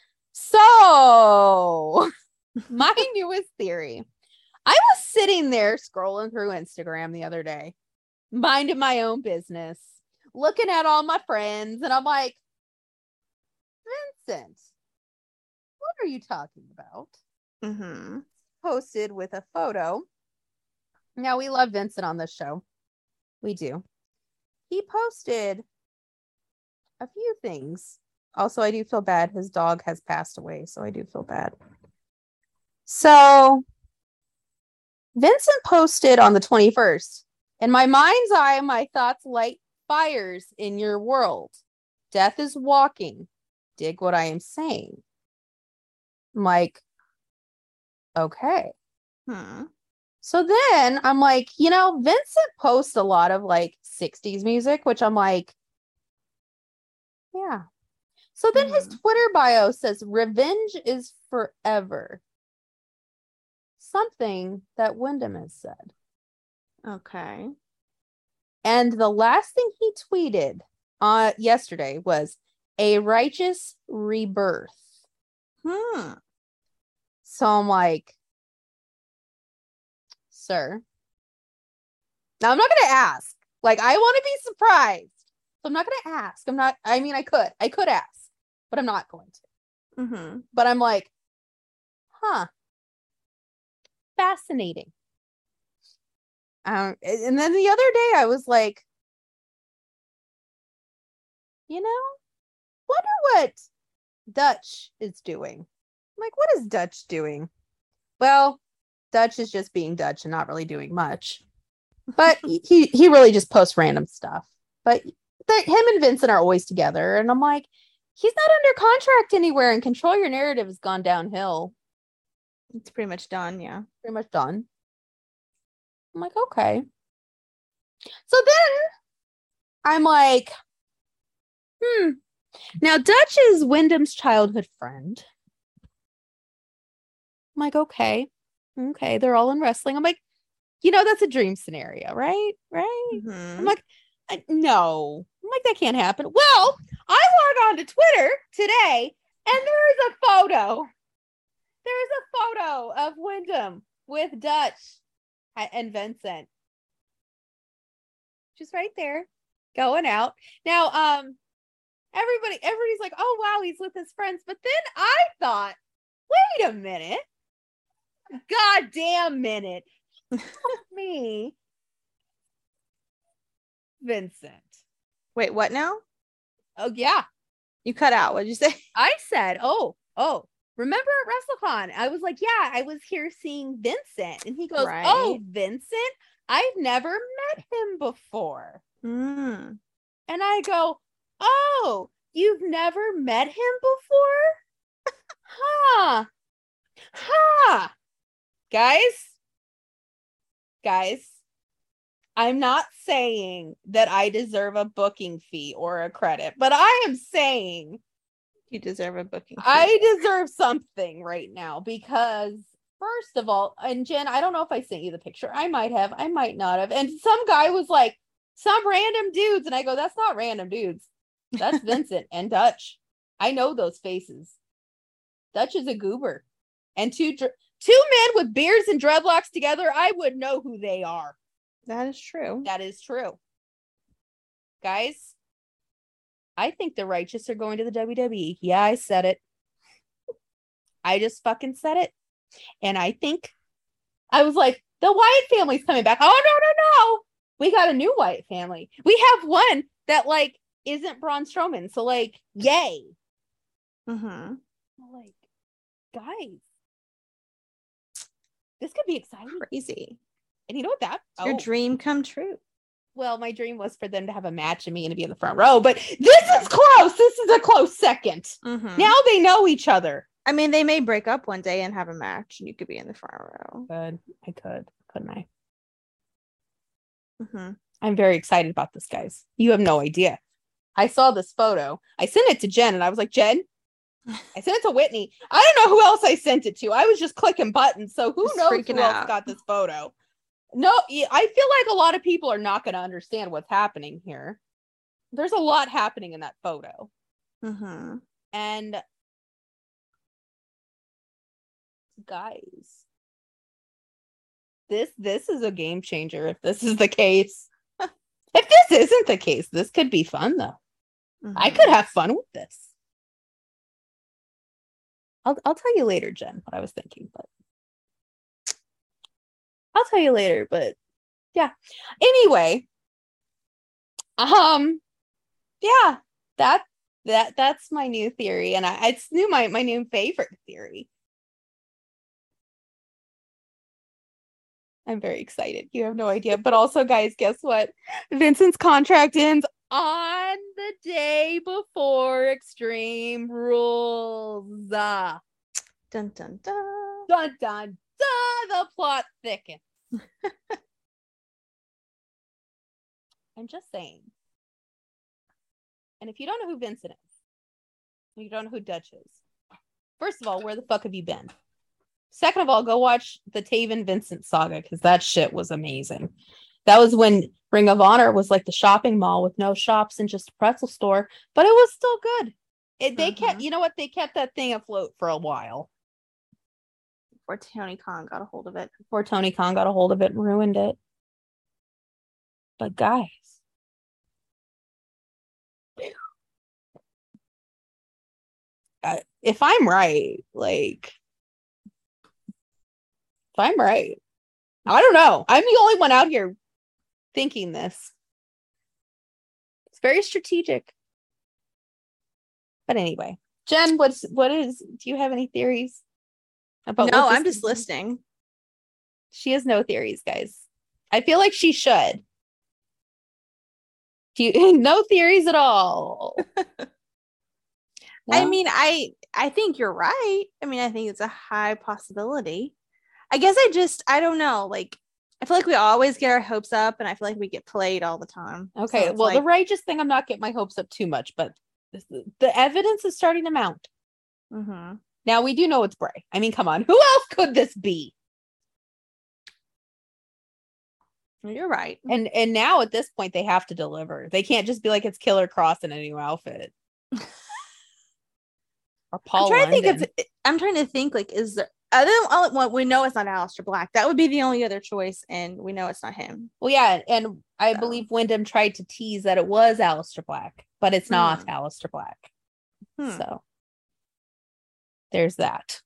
So my newest theory. I was sitting there scrolling through Instagram the other day, minding my own business, looking at all my friends, and I'm like, Vincent, what are you talking about? Mm-hmm. Posted with a photo. Now, we love Vincent on this show. We do. He posted a few things. Also, I do feel bad. His dog has passed away, so I do feel bad. So, Vincent posted on the twenty-first. In my mind's eye, my thoughts light fires in your world. Death is walking. Dig what I am saying. I'm like, okay. Hmm. So then I'm like, you know, Vincent posts a lot of like sixties music, which I'm like, yeah. So then his Mhm. Twitter bio says, revenge is forever. Something that Wyndham has said. Okay. And the last thing he tweeted uh, yesterday was a righteous rebirth. Hmm. So I'm like, sir. Now I'm not going to ask. Like, I want to be surprised. So I'm not going to ask. I'm not, I mean, I could. I could ask, but I'm not going to. Mm-hmm. But I'm like, huh. Fascinating. Um, and then the other day I was like, you know, wonder what Dutch is doing. I'm like, what is Dutch doing? Well, Dutch is just being Dutch and not really doing much. But he he really just posts random stuff. But the, him and Vincent are always together. And I'm like, he's not under contract anywhere, and Control Your Narrative has gone downhill. It's pretty much done, yeah. Pretty much done. I'm like, okay. So then I'm like, hmm. Now Dutch is Wyndham's childhood friend. I'm like, okay. Okay, they're all in wrestling. I'm like, you know, that's a dream scenario, right? Right? Mm-hmm. I'm like, I- no. I'm like, that can't happen. Well, I log on to Twitter today, and there is a photo. There is a photo of Wyndham with Dutch and Vincent. just right there, going out. Now, um, everybody, everybody's like, oh wow, he's with his friends. But then I thought, wait a minute, goddamn minute, me, Vincent. Wait, what now? Oh yeah, You cut out. What'd you say? I said, oh, oh. Remember at WrestleCon, I was like, yeah, I was here seeing Vincent. And he goes, Right. oh, Vincent? I've never met him before. Mm. And I go, oh, you've never met him before? Huh. Huh. Guys, guys, I'm not saying that I deserve a booking fee or a credit, but I am saying You deserve a booking. fee. I deserve something right now because, first of all, and Jen, I don't know if I sent you the picture. I might have, I might not have. And some guy was like, some random dudes. And I go, that's not random dudes. That's Vincent and Dutch. I know those faces. Dutch is a goober. And two, dr- two men with beards and dreadlocks together, I would know who they are. That is true. That is true. Guys, I think the righteous are going to the W W E. Yeah, I said it. I just fucking said it. And I think I was like, the Wyatt family's coming back. Oh, no, no, no. We got a new Wyatt family. We have one that, like, isn't Braun Strowman. So, like, yay. Mm-hmm. Like, guys, this could be exciting. Crazy. And you know what that? Your oh, dream come true. Well, my dream was for them to have a match and me and to be in the front row. But this is close. This is a close second. Mm-hmm. Now they know each other. I mean, they may break up one day and have a match, and you could be in the front row. Good. I could, couldn't I? Mm-hmm. I'm very excited about this, guys. You have no idea. I saw this photo. I sent it to Jen, and I was like, Jen, I sent it to Whitney. I don't know who else I sent it to. I was just clicking buttons. So who Just knows freaking who else out. got this photo? No, I feel like a lot of people are not going to understand what's happening here. There's a lot happening in that photo. Mm-hmm. And guys, this this is a game changer if this is the case. If this isn't the case, this could be fun though. Mm-hmm. I could have fun with this. I'll I'll tell you later, Jen, what I was thinking, but I'll tell you later, but yeah. Anyway, um, yeah, that that that's my new theory, and I it's new my my new favorite theory. I'm very excited. You have no idea, but also, guys, guess what? Vincent's contract ends on the day before Extreme Rules. Uh, Dun dun dun. dun dun dun. The plot thickens. I'm just saying. And if you don't know who Vincent is, you don't know who Dutch is. First of all, where the fuck have you been? Second of all, go watch the Taven Vincent saga because that shit was amazing. That was when Ring of Honor was like the shopping mall with no shops and just a pretzel store, but it was still good. It, they Uh-huh. kept, you know what? They kept that thing afloat for a while Before Tony Khan got a hold of it. before Tony Khan got a hold of it and ruined it. But guys, I, if I'm right, like, if I'm right, I don't know. I'm the only one out here thinking this. It's very strategic. But anyway, Jen, what's what is? Do you have any theories about? No, what this I'm just is? listening. She has no theories, guys. I feel like she should. Do you, no theories at all. I No? mean, I I think you're right. I mean, I think it's a high possibility. I guess I just I don't know. Like, I feel like we always get our hopes up, and I feel like we get played all the time. So Okay, it's well, the like, righteous thing, I'm not getting my hopes up too much, but this, the evidence is starting to mount. mhm. Now we do know it's Bray. I mean, come on, who else could this be? You're right. And and now at this point, they have to deliver. They can't just be like it's Killer Cross in a new outfit. Or Paul I'm trying London. to think of. I'm trying to think. Like, is there Other than well, we know it's not Aleister Black. That would be the only other choice, and we know it's not him. Well, yeah, and I So. believe Wyndham tried to tease that it was Aleister Black, but it's not Hmm. Aleister Black. Hmm. So there's that.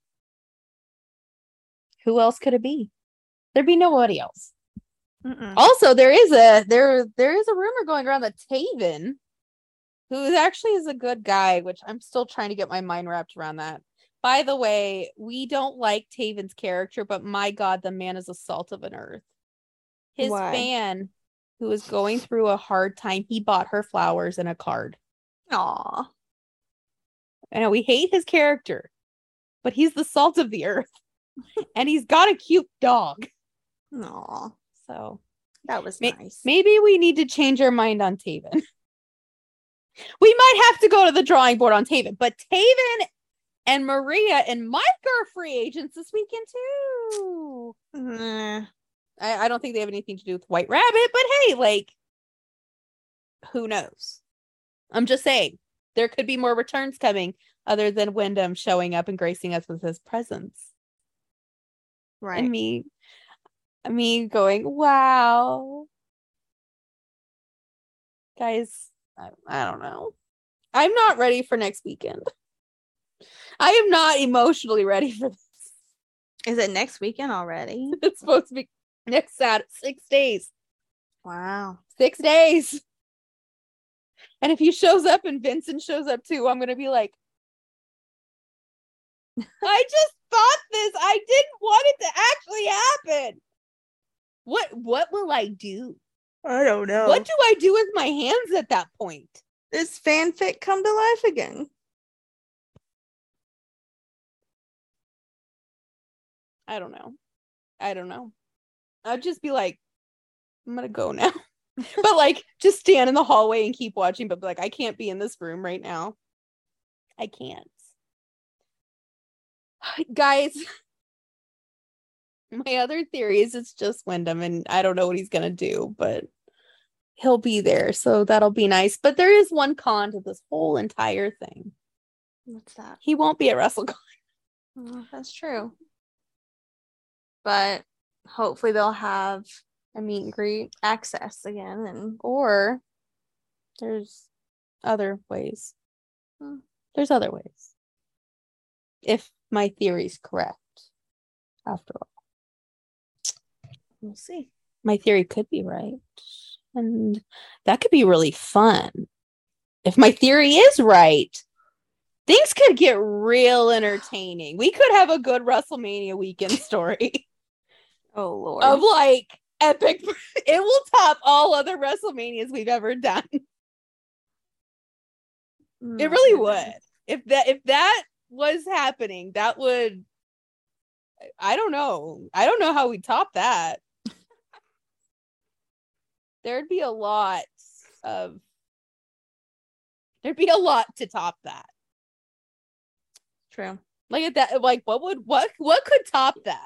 Who else could it be? There'd be nobody else. Mm-mm. Also, there is a there there is a rumor going around that Taven, who actually is a good guy, which I'm still trying to get my mind wrapped around that. By the way, we don't like Taven's character, but my God, the man is a salt of an earth. His Why? fan, who is going through a hard time, he bought her flowers and a card. Aw. I know we hate his character, but he's the salt of the earth, and he's got a cute dog. Aw. So That was May- nice. maybe we need to change our mind on Taven. We might have to go to the drawing board on Taven, but Taven and Maria and Mike are free agents this weekend too. Nah. I, I don't think they have anything to do with White Rabbit, but hey, like, who knows? I'm just saying there could be more returns coming other than Wyndham showing up and gracing us with his presence. Right. And me, me going, wow. Guys, I, I don't know. I'm not ready for next weekend. I am not emotionally ready for this. Is it next weekend already? It's supposed to be next Saturday, six days. Wow. Six days. And if he shows up and Vincent shows up too, I'm gonna be like, I just thought this. I didn't want it to actually happen. What what will I do? I don't know. What do I do with my hands at that point? Does fanfic come to life again? I don't know. I don't know. I'd just be like, I'm gonna go now. But like just stand in the hallway and keep watching, but be like, I can't be in this room right now. I can't. Guys, my other theory is it's just Wyndham, and I don't know what he's gonna do, but he'll be there, so that'll be nice. But there is one con to this whole entire thing. What's that? He won't be at WrestleCon. Oh, that's true. But hopefully they'll have A meet and greet. access again, and Or there's other ways. Hmm. There's other ways. If my theory's correct, after all. we'll see. My theory could be right. And that could be really fun. If my theory is right, things could get real entertaining. We could have a good WrestleMania weekend story Oh Lord. of like epic. It will top all other WrestleManias we've ever done. Mm, It really goodness. would. If that if that was happening, that would I don't know. I don't know how we top that. There'd be a lot of there'd be a lot to top that. True. Like at that like what would what what could top that?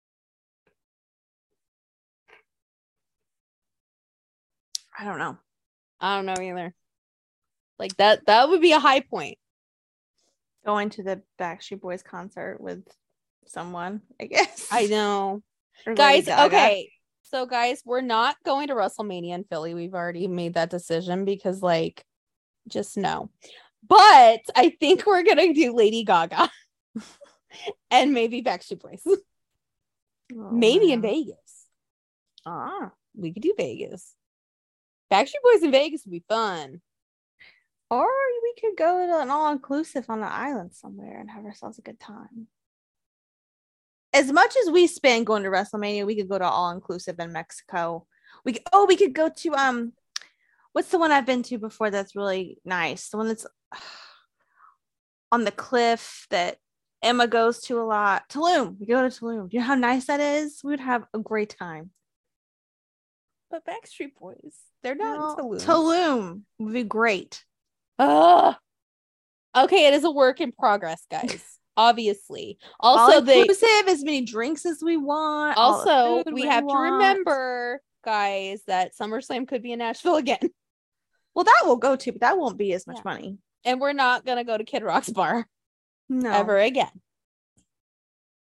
I don't know. I don't know either. Like that that would be a high point. Going to the Backstreet Boys concert with someone, I guess. I know. Or Lady Guys, Gaga. okay. So guys, we're not going to WrestleMania in Philly. We've already made that decision because like just no. But I think we're gonna do Lady Gaga and maybe Backstreet Boys. Oh, Maybe in man. Vegas. Ah. We could do Vegas. Backstreet Boys in Vegas would be fun. Or we could go to an all-inclusive on an island somewhere and have ourselves a good time. As much as we spend going to WrestleMania, we could go to all-inclusive in Mexico. We could, oh, we could go to um, what's the one I've been to before that's really nice? The one that's on the cliff that Emma goes to a lot. Tulum. We go to Tulum. Do you know how nice that is? We would have a great time. But Backstreet Boys, they're not No, in Tulum. Tulum would be great. Ugh. Okay, it is a work in progress, guys. Obviously. Also, All they inclusive, as many drinks as we want. all the also food we have to want. remember, guys, that SummerSlam could be in Nashville again. Well, that we'll go to, but that won't be as much Yeah. money. And we're not gonna go to Kid Rock's bar No. ever again.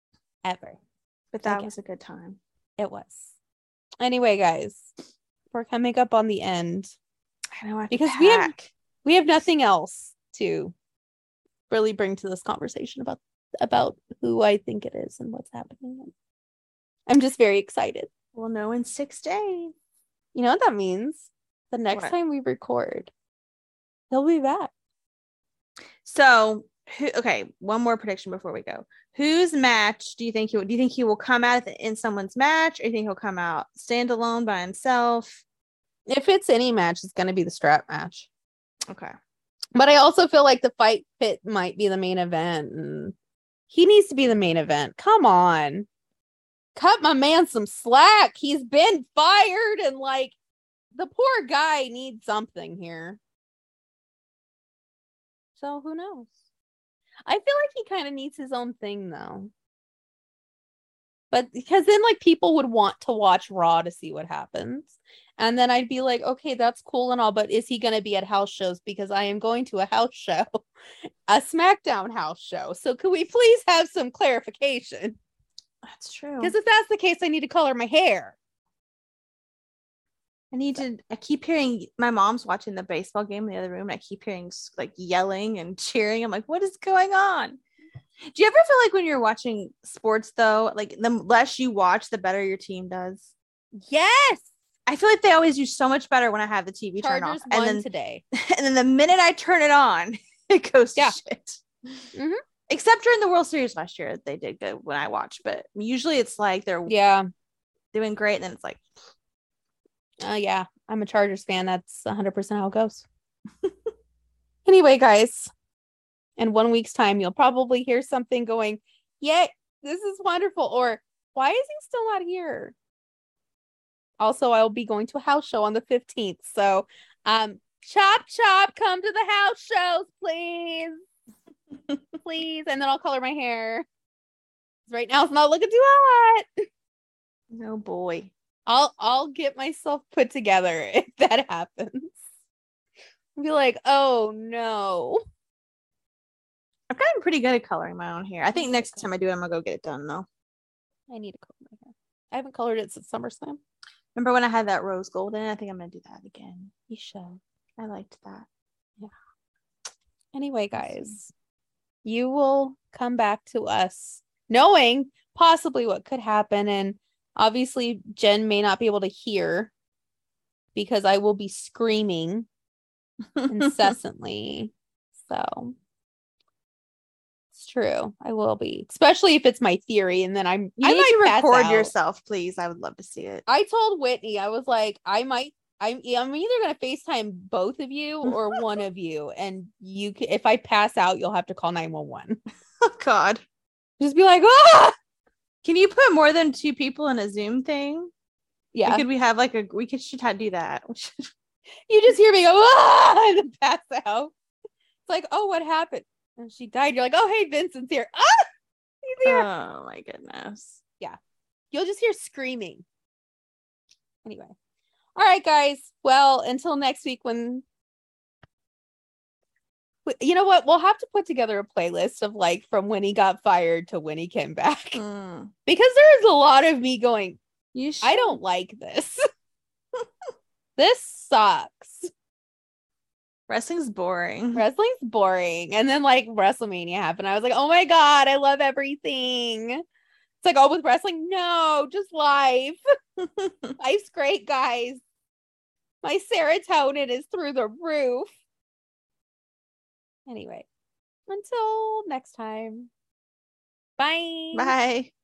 ever. But that Okay. was a good time. It was. Anyway, guys, we're coming up on the end I know I have because to we have pack. we have nothing else to really bring to this conversation about about who I think it is and what's happening. I'm just very excited. We'll know in six days. You know what that means? The next What? time we record, he'll be back. So, who, okay, one more prediction before we go. Whose match do you think he will? Do you think he will come out in someone's match, or do you think he'll come out standalone by himself? If it's any match, it's going to be the strap match. Okay. But I also feel like the fight pit might be the main event. And he needs to be the main event. Come on. Cut my man some slack. He's been fired and like the poor guy needs something here. So who knows? I feel like he kind of needs his own thing though. But because then like people would want to watch Raw to see what happens. And then I'd be like, okay, that's cool and all, but is he going to be at house shows? Because I am going to a house show, a SmackDown house show. So could we please have some clarification? That's true. Because if that's the case, I need to color my hair. I need to. I keep hearing my mom's watching the baseball game in the other room. And I keep hearing like yelling and cheering. I'm like, what is going on? Do you ever feel like when you're watching sports though, like the less you watch, the better your team does? Yes. I feel like they always do so much better when I have the T V turned Chargers off. won And then today. and then the minute I turn it on, it goes to Yeah. shit. Mhm. Except during the World Series last year, they did good when I watched. But usually it's like they're Yeah. doing great, and then it's like, Uh, yeah. I'm a Chargers fan. That's one hundred percent how it goes. Anyway, guys, in one week's time, you'll probably hear something going, yay, this is wonderful. Or why is he still not here? Also, I'll be going to a house show on the fifteenth. So, um, chop, chop, come to the house shows, please. Please. And then I'll color my hair. Right now, it's not looking too hot. oh boy. I'll I'll get myself put together if that happens. I'll be like, oh no. I've gotten pretty good at coloring my own hair. I think next time I do it, I'm gonna go get it done though. I need to color my hair. I haven't colored it since SummerSlam. Remember when I had that rose gold in it? I think I'm gonna do that again. You should. I liked that. Anyway, guys, you will come back to us knowing possibly what could happen. And obviously, Jen may not be able to hear because I will be screaming incessantly. So it's true. I will be, especially if it's my theory. And then I'm, You I need might to pass record out. yourself, please. I would love to see it. I told Whitney, I was like, I might, I'm, I'm either gonna FaceTime both of you or one of you, and you, can, if I pass out, you'll have to call nine one one. Oh God. Just be like, ah, Can you put more than two people in a Zoom thing? yeah. Could we have like a? We could should have- do that. You just hear me go, ah, and then pass out. It's like, oh, what happened? And she died. You're like, oh, hey, Vincent's here. Ah, he's here. Oh my goodness. You'll just hear screaming. Anyway. All right, guys. Well, until next week when you know what? We'll have to put together a playlist of like from when he got fired to when he came back. Mm. Because there's a lot of me going, You should. I don't like this. This sucks. Wrestling's boring. Wrestling's boring. And then like WrestleMania happened. I was like, oh my God, I love everything. It's like, oh, with wrestling? No, just life. Life's great, guys. My serotonin is through the roof. Anyway, until next time. Bye. Bye.